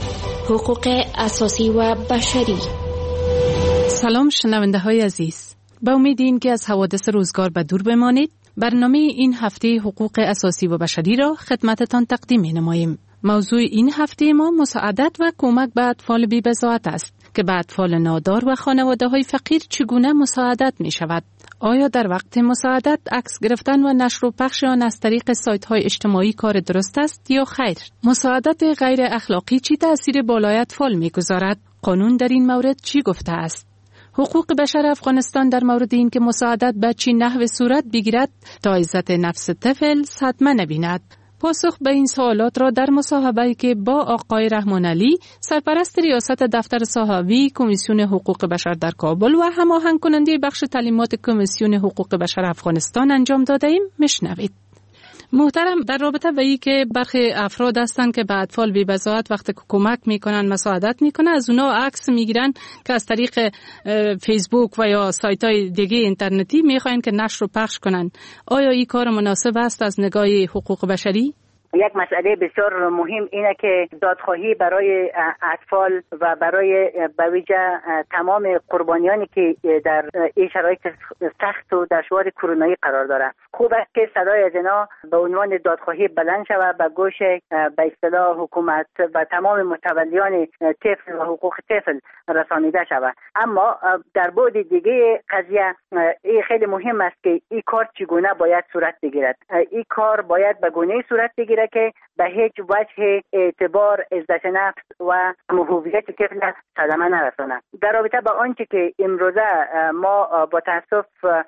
حقوق اساسی و بشری. سلام شنونده های عزیز، با امید این که از حوادث روزگار به دور بمانید، برنامه این هفته حقوق اساسی و بشری را خدمتتان تقدیم نماییم. موضوع این هفته ما مساعدت و کمک به اطفال بی‌بضاعت است که به اطفال نادار و خانواده‌های فقیر چگونه مساعدت می شود. آیا در وقت مساعدت عکس گرفتن و نشر و پخش آن از طریق سایت‌های اجتماعی کار درست است یا خیر؟ مساعدت غیر اخلاقی چی تأثیر بالای اطفال می‌گذارد؟ قانون در این مورد چی گفته است؟ حقوق بشر افغانستان در مورد این که مساعدت به چی نحو صورت بگیرد تا عزت نفس طفل صدمه نبیند. پاسخ به این سوالات را در مصاحبه‌ای که با آقای رحمان علی، سرپرست ریاست دفتر صحابی کمیسیون حقوق بشر در کابل و هماهنگ کننده بخش تعلیمات کمیسیون حقوق بشر افغانستان انجام داده‌ایم میشنوید. محترم، در رابطه با این که برخی افراد هستند که به اطفال بی‌بضاعت وقتی کمک میکنن، مساعدت میکنن، از اونا عکس میگیرن که از طریق فیسبوک و یا سایت‌های دیگه اینترنتی میخواین که نشر و پخش کنن. آیا این کار مناسب است از نگاه حقوق بشری؟ یک مسئله بسیار مهم اینه که دادخواهی برای اطفال و برای بویژه تمام قربانیانی که در این شرایط سخت و دشوار کرونایی قرار داره، خوب است که صدای از اینا به عنوان دادخواهی بلند شود به گوش به اصطلاح حکومت و تمام متولیان طفل و حقوق طفل رسانیده شود. اما در بعد دیگه قضیه این خیلی مهم است که این کار چگونه باید صورت بگیرد. این کار باید به گونه صورت بگیرد که به هیچ وجه اعتبار عزت نفس و هویت طفل صدمه نرساند. در رابطه با آنچه که امروزه ما با تاسف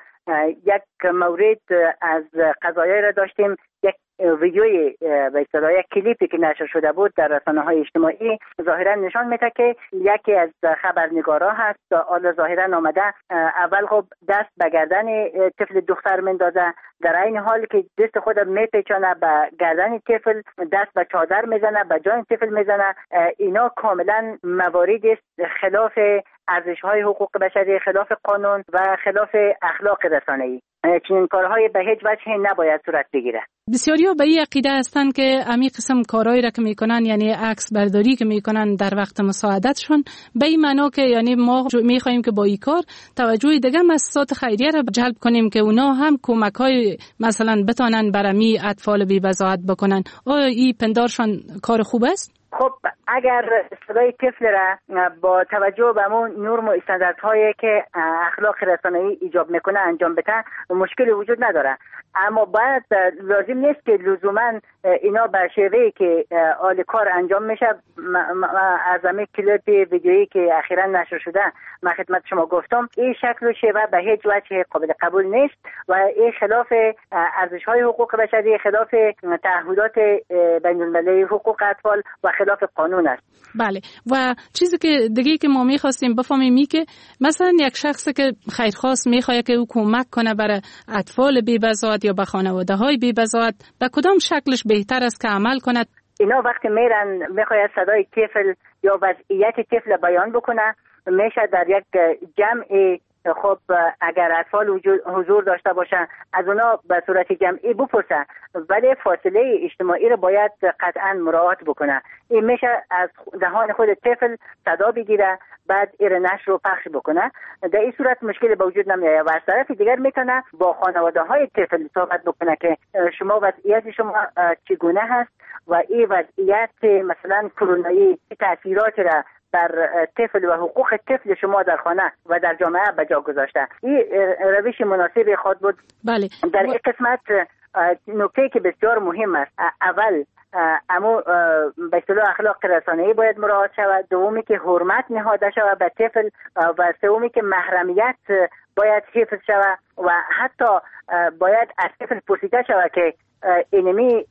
یک مورد از قضایایی را داشتیم، یک ویدیوی به اصطلاح یک کلیپی که نشر شده بود در رسانه‌های اجتماعی ظاهرا نشان میده که یکی از خبرنگارا هست، حالا ظاهرا آمده اول خب دست به گردن طفل دختر میندازه، در این حال که دست خود میپیچانه به گردن طفل، دست به چادر میزنه، به جای طفل میزنه. اینا کاملا مواردی است خلاف ارزش‌های حقوق بشری، خلاف قانون و خلاف اخلاق رسانه‌ای. چنین کارهای به هیچ وجه نباید صورت بگیره. بسیاری‌ها به این عقیده هستند که امی قسم کارهایی را که میکنن، یعنی عکس برداری که میکنن در وقت مساعدتشون، به این معنا که یعنی ما میخوایم که با این کار توجه دیگه مؤسسات خیریه را جلب کنیم که اونا هم کمک‌های مثلا بتونن برای اطفال بی‌بضاعت بکنن. آیا این پندارشان کار خوب است؟ خب اگر صدای طفل را با توجه به اون نرم و استانداردهایی که اخلاق رسانه‌ای ایجاب میکنه انجام بده، مشکلی وجود نداره. اما باید لازم نیست که لزوما اینا به شیوهی که آل کار انجام میشه، از همین کلیپ ویدیویی که اخیراً نشر شده من خدمت شما گفتم، این شکل و شیوه به هیچ وجه قابل قبول نیست و این خلاف ارزش‌های حقوق بشری، خلاف تعهدات بین‌المللی حقوق اطفال و خلاف قانون است. بله، و چیزی که دیگه که ما می‌خواستیم بفهمیم این که مثلا یک شخصی که خیرخواست می‌خواد که او کمک کنه برای اطفال بی‌بضاعت یا به خانواده‌های بی‌بضاعت، به کدام شکلش بهتر است که عمل کند؟ اینا وقتی میرن میخواد صدای طفل یا وضعیت طفل بیان بکنه، میشه در یک جمع، خب اگر اطفال حضور داشته باشن از اونا به صورت جمعی بپرسن، ولی فاصله اجتماعی رو باید قطعا مراعات بکنه. این میشه از دهان خود طفل صدا بگیره، بعد ایر نشر و پخش بکنه. در این صورت مشکلی به وجود نمیاد و از طرف دیگر میتونه با خانواده های طفل صحبت بکنه که شما وضعیت شما چگونه هست و این وضعیت مثلا کرونایی تاثیرات را بر طفل و حقوق طفل شما در خانه و در جامعه به جا گذاشته. این روش مناسبی خود بود. بله. در این قسمت نکته که بسیار مهم است، اول اما به اصطلاح اخلاق رسانه‌ای باید مراعات شود، دومی که حرمت نهاده شود به طفل و سومی که محرمیت باید حفظ شود و حتی باید از طفل پرسیده شود که اینمی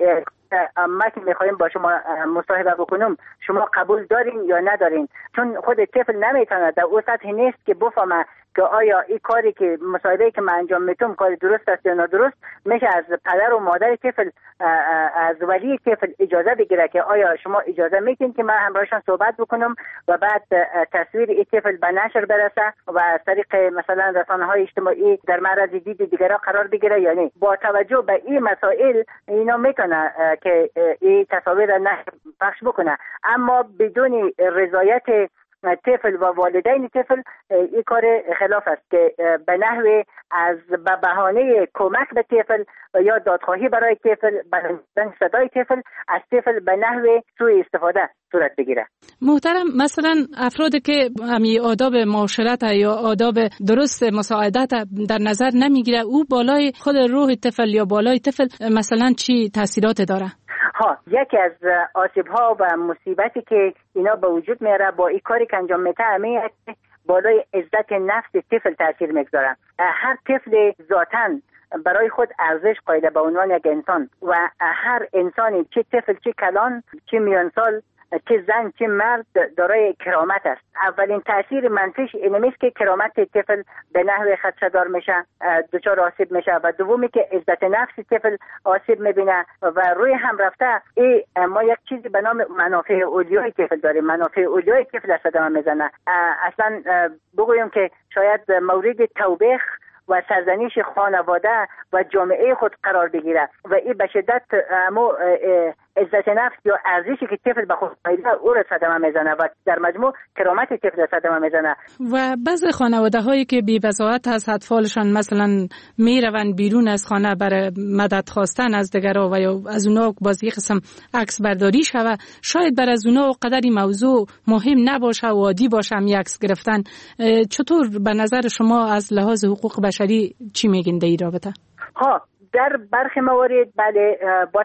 ما که میخوایم با شما مصاحبه بکنم شما قبول دارین یا ندارین، چون خود طفل نمیتونه در اون سطح نیست که بفهمه که آیا این کاری که مصاحبه که من انجام میتونم کار درست است یا نادرست. میشه از پدر و مادر طفل، از ولی طفل اجازه بگیره که آیا شما اجازه میدین که من همراهشان صحبت بکنم و بعد تصویر این طفل به نشر برسه و از طریق مثلا رسانه‌های اجتماعی در معرض دید دیگران قرار بگیره یا نه. با توجه به این مسائل اینا میتونه که این تصاویر نشر پخش بکنه، اما بدون رضایت طفل و والدین طفل این کار خلاف است که به نحو از به بهانه کمک به طفل یا دادخواهی برای طفل بلندن صدای طفل از طفل به نحو سوء استفاده صورت بگیره. محترم، مثلا افرادی که همی آداب معاشرت یا آداب درست مساعدت در نظر نمیگیره، او بالای خود روح طفل یا بالای طفل مثلا چی تاثیرات داره؟ یکی از آسیب‌ها و مصیبتی که اینا به وجود میاره با این کاری که انجام میده همین بالای عزت نفس طفل تاثیر میگذاره. هر طفل ذاتاً برای خود ارزش قائل به عنوان یک انسان و هر انسانی چه طفل چه کلان چه میانسال چه زن چه مرد دارای کرامت است. اولین تاثیر منفیش اینه است که کرامت طفل به نحو خدشه‌دار میشه، دچار آسیب میشه و دومی که عزت نفس طفل آسیب میبینه و روی هم رفته ما یک چیزی به نام منافع اولیای طفل داریم. منافع اولیای طفل از صدمه میزنه. اصلا بگویم که شاید مورد توبیخ و سرزنش خانواده و جامعه خود قرار بگیره و این به شدت عزت نفس یا ارزشی که طفل به خود قائله او را صدمه میزنه و در مجموع کرامت طفل صدمه میزنه. و بعضی خانواده هایی که بی‌بضاعت از اطفالشان مثلا میروند بیرون از خانه برای مدد خواستن از دیگران و یا از اونا بازی قسم عکس برداری شوه، شاید بر از اونا قدری موضوع مهم نباشه و عادی باشه هم عکس گرفتن. چطور به نظر شما از لحاظ حقوق بشری چی میگین در این رابطه؟ در برخی موارد بله،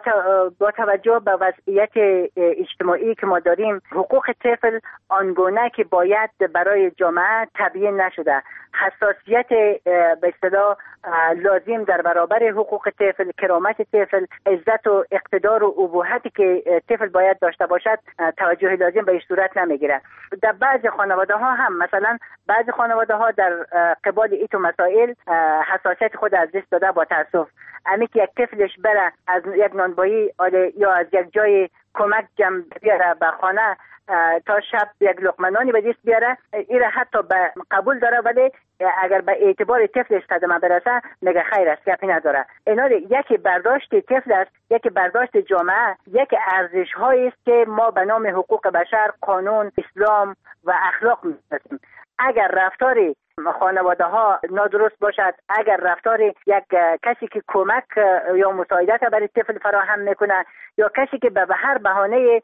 با توجه به وضعیت اجتماعی که ما داریم حقوق طفل آنگونه که باید برای جامعه تبیین نشده. حساسیت به اصطلاح لازم در برابر حقوق طفل، کرامت طفل، عزت و اقتدار و ابوهتی که طفل باید داشته باشد توجه لازم به این صورت نمیگیره. در بعضی خانواده ها هم مثلا بعضی خانواده ها در قبال ایتو مسائل حساسیت خود از دست داده با تاسف. امی که یک طفلش بره از یک نانبایی یا از یک جای کمک جمع بیاره به خانه تا شب یک لقمه به دست بیاره، این حتی به قبول داره، ولی اگر به اعتبار طفلش صدمه برسه میگه خیر است، گپی نداره. اینا یکی برداشت طفل است، یکی برداشت جامعه، یکی ارزش هایی است که ما به نام حقوق بشر، قانون، اسلام و اخلاق می‌شناسیم. اگر رفتار خانواده ها نادرست باشد، اگر رفتار یک کسی که کمک یا مساعدت برای طفل فراهم میکنه یا کسی که به هر بهانه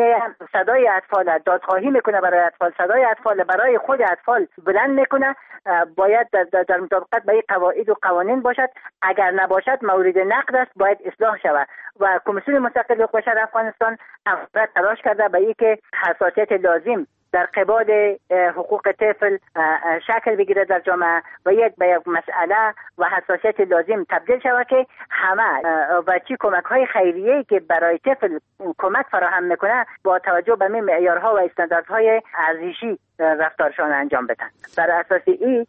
صدای اطفال دادخواهی میکنه برای اطفال، صدای اطفال برای خود اطفال بلند میکنه، باید در مطابقت با این قواعد و قوانین باشد. اگر نباشد مورد نقد است، باید اصلاح شود و کمیسیون مستقل حقوق بشر افغانستان تلاش کرده به اینکه حساسیت لازم در قبال حقوق طفل شکل بگیره در جامعه و یک به یک مسئله و حساسیت لازم تبدیل شود که همه و چی کمک های خیریه‌ای که برای طفل کمک فراهم میکنه با توجه به معیارها و استانداردهای ارزشی رفتارشان انجام بدن. بر اساس این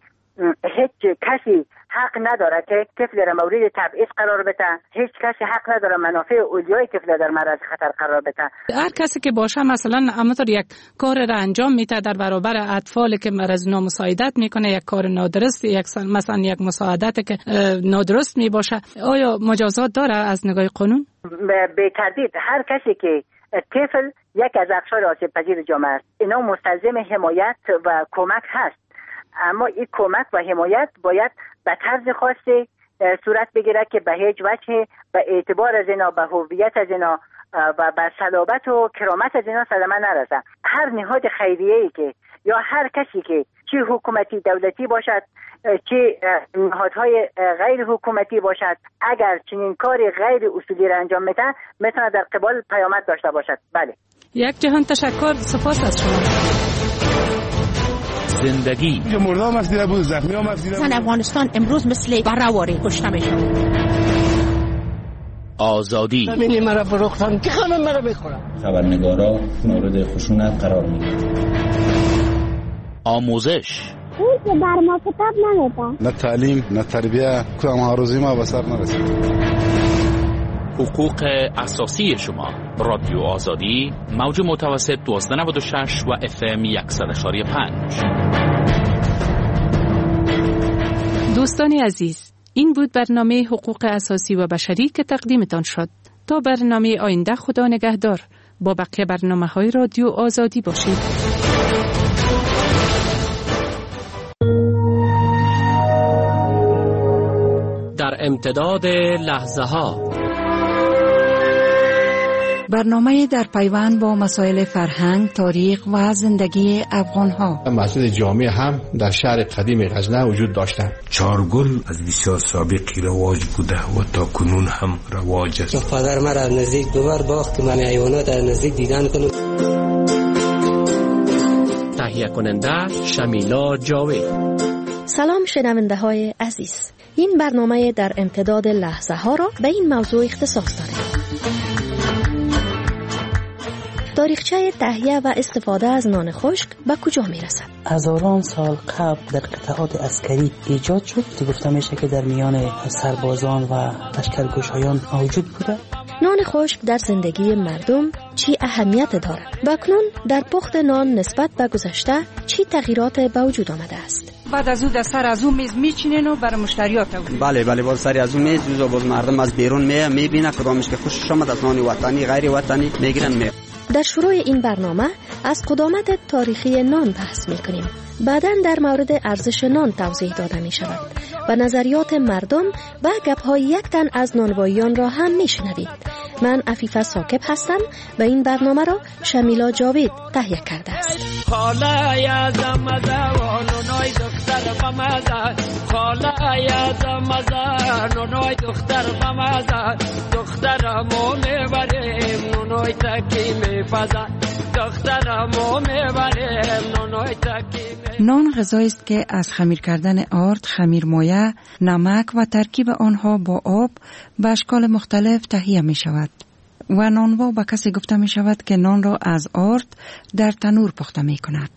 هیچ کسی حق نداره که طفل را مورد تبعیض قرار بده، هیچ کسی حق نداره منافع اولیای طفل در معرض خطر قرار بده. هر کسی که باشه مثلا همونطور یک کار را انجام میده در برابر اطفالی که مرز نامساعدت میکنه، یک کار نادرست، مثلا یک مساعدت که نادرست میباشه، آیا مجازات داره از نگاه قانون؟ به تردید هر کسی که طفل یک از اقشار آسیب پذیر جامعه است، اینا مستلزم حمایت و کمک هست، اما این کمک و حمایت باید به طرز خاصی صورت بگیره که به هیچ وجه به اعتبار از اینا، به هویت از اینا و به صلابت و کرامت از اینا صدمه نرسه. هر نهاد خیریه‌ای که یا هر کسی که چه حکومتی دولتی باشد چه نهادهای غیر حکومتی باشد، اگر چنین کاری غیر اصولی را انجام میده میتونه در قبال پیامد داشته باشد. بله، یک جهان تشکر، سپاس از شما. زندگی مردم افدیده بود، زخمی هم افدیده بود. افغانستان امروز مثل برآوری کشته میشه. آزادی ببینی مرا فروختن که خانم مرا بخورم. خبرنگارا مورد خشونت قرار میگیرن. آموزش اون که بر ما کتاب نمیده، نه تعلیم نه تربیه، کدام ها روزی ما به سر نرسید. حقوق اساسی شما. رادیو آزادی، موج متوسط 1296 و FM 100.5. دوستان عزیز، این بود برنامه حقوق اساسی و بشری که تقدیمتان شد. تا برنامه آینده خدا نگهدار. با بقیه برنامه‌های رادیو آزادی باشید. امتداد لحظه ها، برنامه در پیوند با مسائل فرهنگ، تاریخ و زندگی افغان‌ها. مسجد جامع هم در شهر قدیم غزنه وجود داشتند. چارگل از بسیار سابقی رواج بوده و تا کنون هم رواج است. پدر مرا از نزدیک دوبار باخت که من حیوانات از نزدیک دیدن کنم. تهیه کننده شمیلا جاوید. سلام شنونده های عزیز، این برنامه در امتداد لحظه ها را به این موضوع اختصاص دارد. تاریخچه تهیه و استفاده از نان خشک به کجا می رسد؟ هزاران سال قبل در قطعات عسکری ایجاد شد که گفته میشه که در میان سربازان و لشکرگشایان موجود بوده. نان خشک در زندگی مردم چی اهمیت دارد؟ بکنون در پخت نان نسبت به گذشته چی تغییرات به وجود آمده است؟ بعد از او در سر از اون میز میچینن و برای مشتریات تولید. بله باز سر از اون میز باز مردم از بیرون میبینه کدامش که خوشش آمد از نان وطنی غیر وطنی میگیرن. در شروع این برنامه از قدامت تاریخی نان بحث میکنیم. بعداً در مورد ارزش نان توضیح داده می شود و نظریات مردم و گپ‌های یک تن از نانواییان را هم میشنوید. من عفیفه ثاقب هستم و این برنامه را شمیلا جاوید تهیه کرده است. خاله یادم نونای دختر بمزه، خاله یادم نونای دختر بمزه، دخترمو میبریم نونای تکی میپزه، دخترمو میبریم نونای تکی. نان غذایی است که از خمیر کردن آرد، خمیر مایه، نمک و ترکیب آنها با آب به اشکال مختلف تهیه می شود و نانوا به کسی گفته می شود که نان را از آرد در تنور پخته می کند.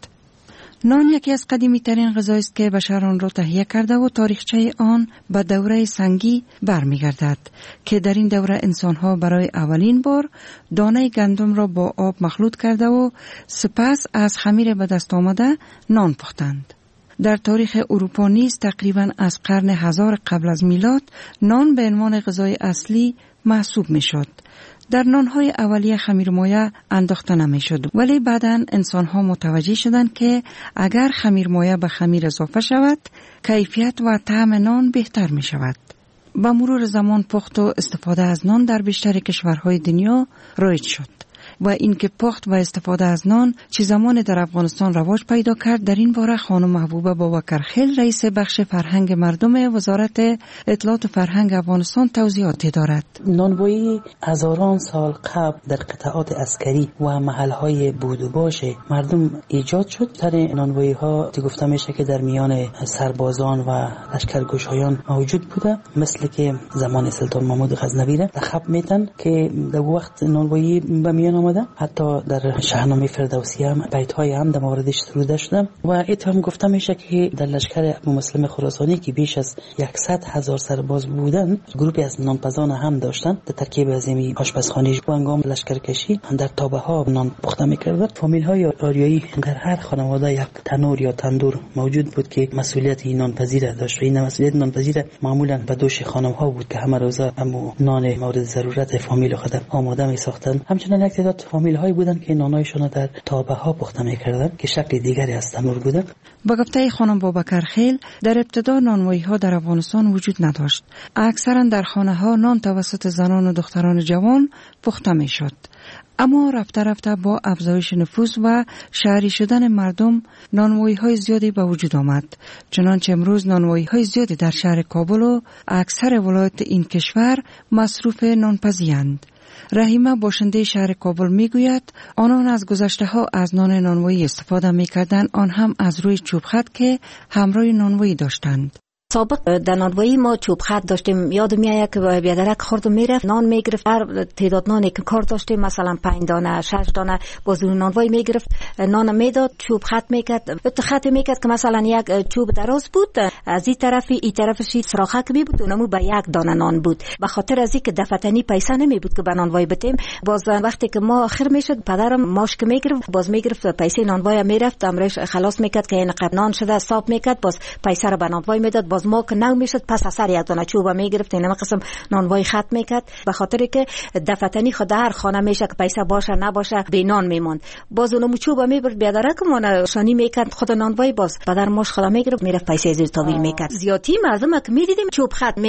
نان یکی از قدیمی ترین غذایی است که بشر آن را تهیه کرده و تاریخچه آن به دوره سنگی برمیگردد که در این دوره انسان‌ها برای اولین بار دانه گندم را با آب مخلوط کرده و سپس از خمیر به دست آمده نان پختند. در تاریخ اروپا نیز تقریباً از قرن 1000 قبل از میلاد نان به عنوان غذای اصلی محسوب می‌شد. در نانهای اولیه خمیر مایه انداخته نمی شد، ولی بعداً انسانها متوجه شدند که اگر خمیر مایه به خمیر اضافه شود کیفیت و طعم نان بهتر می شود. با مرور زمان پخت و استفاده از نان در بیشتر کشورهای دنیا رایج شد و اینکه پخت و استفاده از نان چه زمان در افغانستان رواج پیدا کرد، در این باره خانم محبوبه بابکرخیل رئیس بخش فرهنگ مردم وزارت اطلاعات و فرهنگ افغانستان توضیحاتی دارد. نانوایی هزاران سال قبل در قطعات عسکری و محلهای بود و باش مردم ایجاد شد. تر نانوایی ها گفته میشه که در میان سربازان و لشکرگشایان موجود بوده، مثل که زمان سلطان محمود غزنوی لقب میدن که در وقت نانوایی به میان آمده. حتی در شاهنامه فردوسی هم بیت‌های هم در موردش سروده شده و ایت هم گفته میشه که در لشکر ابو مسلم خراسانی که بیش از 100,000 سرباز بودند، گروهی از نانپزان هم داشتند در ترکیب عظیمی آشپزخانه و هنگام لشکرکشی در تابه ها نان پخته می‌کردند. فامیل های آریایی در هر خانواده یک تنور یا تندور موجود بود که مسئولیت نانپزیر داشت و این مسئولیت نانپزیر معمولا به دوش خانم ها بود که همه روزه نان مورد ضرورت فامیل خود آماده می‌ساختند. همچنین یک تعداد فامیل هایی بودن که نانایشان در تابه ها پخته می‌کردند که شکل دیگری از تنور بوده. با گفته خانم بابکرخیل در ابتدا نانوایی ها در افغانستان وجود نداشت. اکثرا در خانه ها نان توسط زنان و دختران جوان پخته می‌شد. اما رفته رفته با افزایش نفوس و شهری شدن مردم نانوایی های زیادی به وجود آمد. چنانچه امروز نانوایی های زیادی در شهر کابل و اکثر ولایات این کشور مصروف نانپزی‌اند. رحیمه باشنده شهر کابل میگوید آنان از گذشته ها از نان نانوایی استفاده میکردند، آن هم از روی چوب خط که همراه نانوایی داشتند. سابق در نانوایی ما چوب خط داشتیم. یاد میاد که بیادرک خورد و میرفت نان میگرفت، هر تعداد نانی که کار داشتیم مثلا 5 دانه 6 دانه باز نانوایی میگرفت، نان میداد، چوب خط میکرد. تو خط میکرد که مثلا یک چوب دراز بود، از این طرفی این طرفش سراخه که بود، اونمو به یک دانه نان بود. به خاطر از اینکه دفتنی پیسه نمی بود که به نانوایی بتیم، باز وقتی که ما آخر میشد پدرم ماش که میگرفت باز میگرفت پیسه نانوایی میرفت، امرش خلاص میکرد که این قد نان شده حساب میکرد، باز پیسه رو به نانوایی میداد. باز ما که نو میشد پس از سر یک دانه چوب میگرفت، این قسم نانوایی خط میکرد، به خاطر که دفتنی خود هر خانه میشه که پیسه باشه نباشه به نان میموند. باز اونم چوب میبرد بیادرک مون شانی میکرد خود نانوایی، باز پدر ماش خدا میگرفت میرفت پیسه زیر تابیل میکرد. زیاتی مردم که میدیدیم چوب خط میکردن.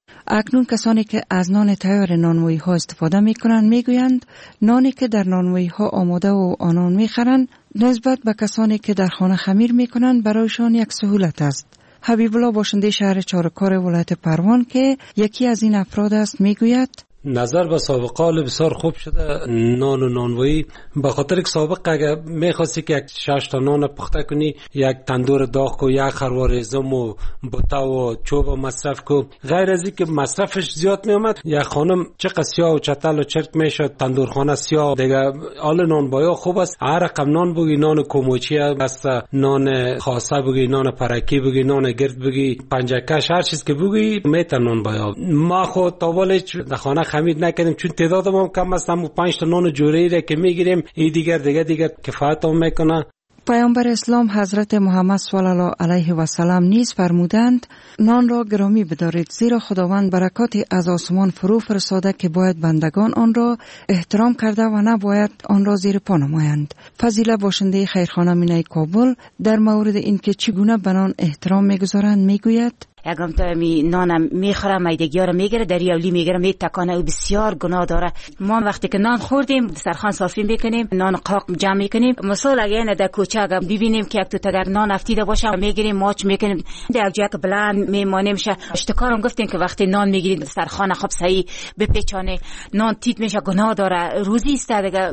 اکنون کسانی که از نان تیار نانوایی ها استفاده می کنند می گویند نانی که در نانوایی ها آماده و آنان می خرند نسبت به کسانی که در خانه خمیر می کنند برایشان یک سهولت است. حبیب الله باشنده شهر چارکار ولایت پروان که یکی از این افراد است می گوید نظر به سابقه بسیار خوب شده نان و نانوایی، به خاطر که سابق اگه میخواستی که 6 تا نان پخته کنی یک تندور داغ کو، یک خروار زم و بوته و چوب مصرف کو، غیر از اینکه مصرفش زیاد میومد یک خانم چقدر سیاه و چتل و چرک میشد، تندورخانه سیاه دیگه. آل نانبایا خوب است، هر رقم نان بگی، نان کوموچی است، نان خاصه بگی، نان پرکی بگی، نان گرد بگی، پنجکش، هر چیز که بگی میتن نانبایا. ما خود تاول در خانه خمیر نکردیم چون تعدادمون کم است، همون 5 تا نان جوری را که میگیریم این دیگر کفایت هم میکنه. پیامبر اسلام حضرت محمد صلی الله علیه و سلم نیز فرمودند نان را گرامی بدارید، زیرا خداوند برکاتی از آسمان فرو فرستاده که باید بندگان آن را احترام کرده و نباید آن را زیر پا نمایند. فضیله باشنده خیرخانه مینای کابل در مورد اینکه چگونه به نان احترام میگذارند میگوید یکم تا نانم میخوره میدگی ها رو میگیره در یولی میگیره میتکانه و بسیار گناه داره. ما وقتی که نان خوردیم دسترخوان صافی میکنیم، نان قاق جمع میکنیم. مثلا اگه در کوچه اگه ببینیم که یک تو تگر نان افتیده باشه میگیریم ماچ میکنیم در جای که بلند میمانیم. اشتکارم گفتیم که وقتی نان میگیرید دسترخوان خوب صحیح بپیچانه، نان تیت میشه گناه داره، روزی است دیگه.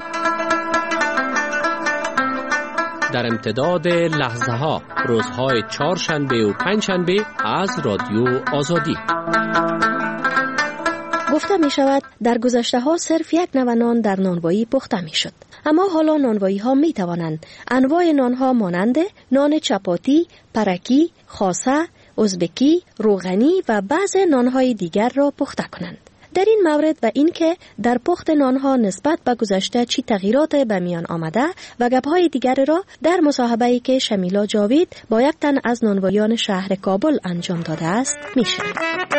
در امتداد لحظه ها روزهای 4 شنبه و 5 شنبه از رادیو آزادی. گفته می شود در گذشته ها صرف یک نوع نان در نانوایی پخته می شد، اما حالا نانوایی ها می توانند انواع نان ها مانند نان چپاتی، پرکی، خاصه، ازبکی، روغنی و بعض نان های دیگر را پخته کنند. در این مورد و اینکه در پخت نانها نسبت به گذشته چی تغییرات به میان آمده و گپ‌های دیگر را در مصاحبه‌ای که شمیلا جاوید با یک تن از نانوایان شهر کابل انجام داده است میشنوید.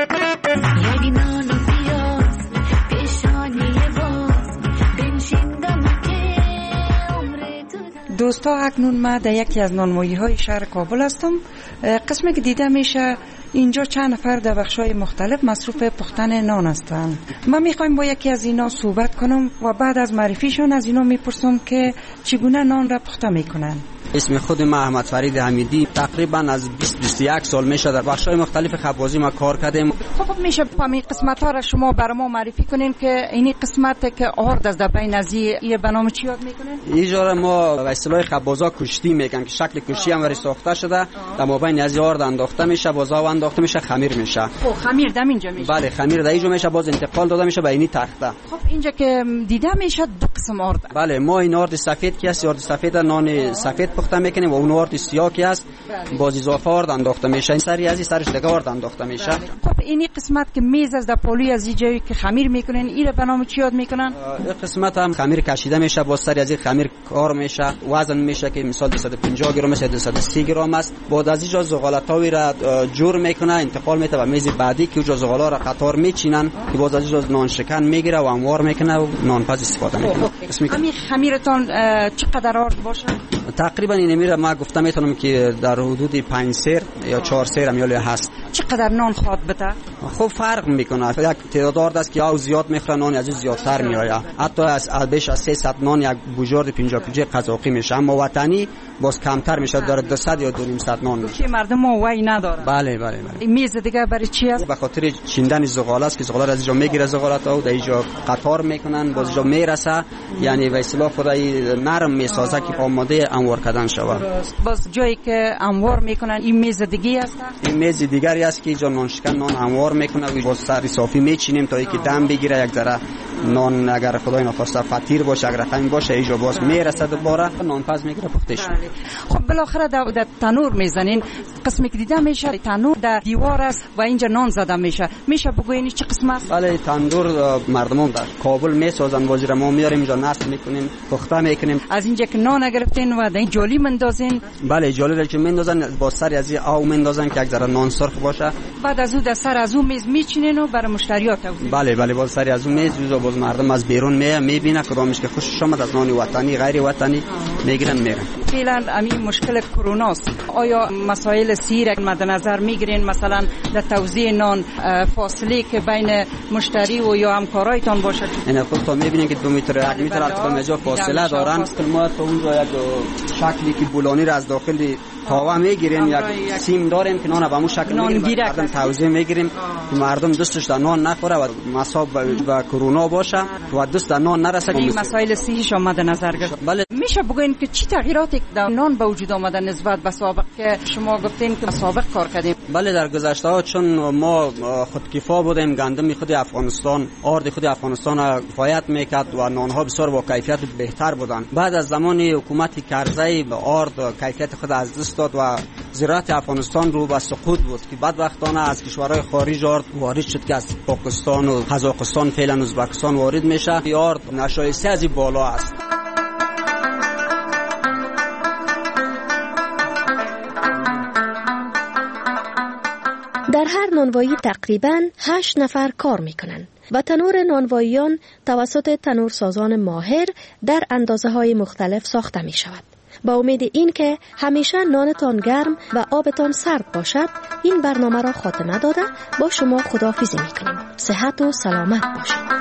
دوستا اکنون ما در یکی از نانوایی‌های شهر کابل هستم. قسمی که دیده میشه اینجا چند نفر در بخش‌های مختلف مصروف پختن نان هستند. من میخوایم با یکی از اینا صحبت کنم و بعد از معرفیشون از اینا میپرسم که چگونه نان را پخته میکنن. اسم خود من احمد فرید حمیدی، تقریبا از 20-21 سال میشه در بخش‌های مختلف خبازی ما کار کردیم. خب میشه همین قسمت‌ها را شما برای ما معرفی کنین که این قسمت که آرد از بین از این به نام چی یاد میکنن؟ اینجا ما به اصطلاح خبازا کشتی میگن که شکل کشتی هم وری ساخته شده، در مابین از آرد انداخته میشه، بازا انداخته میشه، خمیر میشه. خب خمیر دم اینجا میشه. بله خمیر در اینجا میشه، باز انتقال داده میشه به اینی تخته. خب اینجا که دیده میشه 2 قسم آرد. بله ما این آرد سفید که است، آرد سفید نان سفید پخته میکنیم و اون آرد سیاه که است باز اضافه آرد انداخته میشه، این سری از این سرش دیگه آرد انداخته میشه. خب اینی قسمت که میز از در پلوی از این جایی که خمیر میکنن این به نام چی یاد میکنن؟ این قسمت هم خمیر کشیده میشه، باز سری از این خمیر کار میشه، وزن میشه که مثال 250 گرم است، 230 گرم است. بعد از اینجا زغالاتاوی را جور میکنه، انتقال میده به میز بعدی که اونجا زغالا را قطار میچینن که باز از اینجا نان شکن میگیره و انوار میکنه و نانپز استفاده میکنه. همین خمیرتون چقدر آرد باشه؟ تقریبا این میره ما گفتم میتونم که در حدود 5 سیر یا 4 سیر امیالی هست. چقدر نان خواد بده؟ خب فرق میکنه، یک تعداد آرد است که یا زیاد میخوره نان از زیادتر میآید، حتی از بیش از 300 نان یک بوجارد 50 کیلو قزاقی میشه، اما وطنی باز کمتر میشه، در 200 یا 200 نان میشه که مردم ما وای نداره. بله. این میز دیگه برای چی است؟ به خاطر چیندن زغال است که زغال از اینجا میگیره، زغالات و در اینجا قطار میکنن، باز اینجا میرسه، یعنی به اصطلاح خدای نرم میسازه که آماده انوار کردن شود. باز جایی که انوار میکنن این میز دیگه است؟ این میز دیگری است که اینجا نان شکن نان انوار میکنه و باز سری صافی میچینیم تا اینکه دم بگیره، یک ذره نان اگر خدای نخواسته فطیر باشه اگر قیم باشه اینجا باز میرسه دوباره نان پز میگیره پخته شد. خب بالاخره در تنور میزنین، قسمی که دیده میشه تنور در دیوار است و اینجا نان زده میشه بگوین چه قسم است؟ بله تنور مردم در کابل میسازن، بازی ما میاریم اینجا نصب میکنیم، پخته میکنیم. از اینجا که نان گرفتین و در جولی مندازین؟ بله جولی را که مندازن با سر از آو مندازن که یک ذره نان سرخ باشه، بعد از اون در سر از اون میز میچینین و برای مشتریات تقدیم. بله باز سر از اون میز روزا باز مردم از بیرون میبینه کدامش که خوشش آمد از نان وطنی غیر وطنی میگیرن میرن. فعلا همین مشکل کروناست. آیا مسائل سیر مد نظر میگیرین، مثلا در توزیع نان فاصله که بین مشتری و یا همکارایتان باشه؟ این خودتون میبینین که 2 متر 1 متر از فاصله دارن. ما تو اونجا یک شکلی که بولانی را از داخل تاوا میگیریم، یک سیم داریم که نان به همون شکل میگیریم، مردم توزیع میگیریم که مردم دستش در نان نخوره و مصاب به کرونا باشه و دست در نان نرسه. این مسائل صحیش آمده نظر گرفت. بله. میشه بگوین که چی تغییراتی در نان به وجود آمده نسبت به سابق که شما گفتین که سابق کار کردیم؟ بله در گذشته ها چون ما خودکفا بودیم، گندم خود افغانستان، آرد خود افغانستان کفایت میکرد و نانها بسیار با کیفیت بهتر بودند. بعد از زمان حکومت کرزی آرد کیفیت خود از دست داد و زراعت افغانستان رو به سقوط بود که بدبختانه از کشورهای خارج آرد وارد شد که از پاکستان و قزاقستان فعلا ازبکستان وارد میشه. آرد نشایسته از بالا است. در هر نانوایی تقریباً 8 نفر کار میکنن و تنور نانواییان توسط تنورسازان ماهر در اندازه‌های مختلف ساخته می شود. با امید این که همیشه نانتان گرم و آبتان سرد باشد، این برنامه را خاتمه داده با شما خداحافظی میکنیم. صحت و سلامت باشید.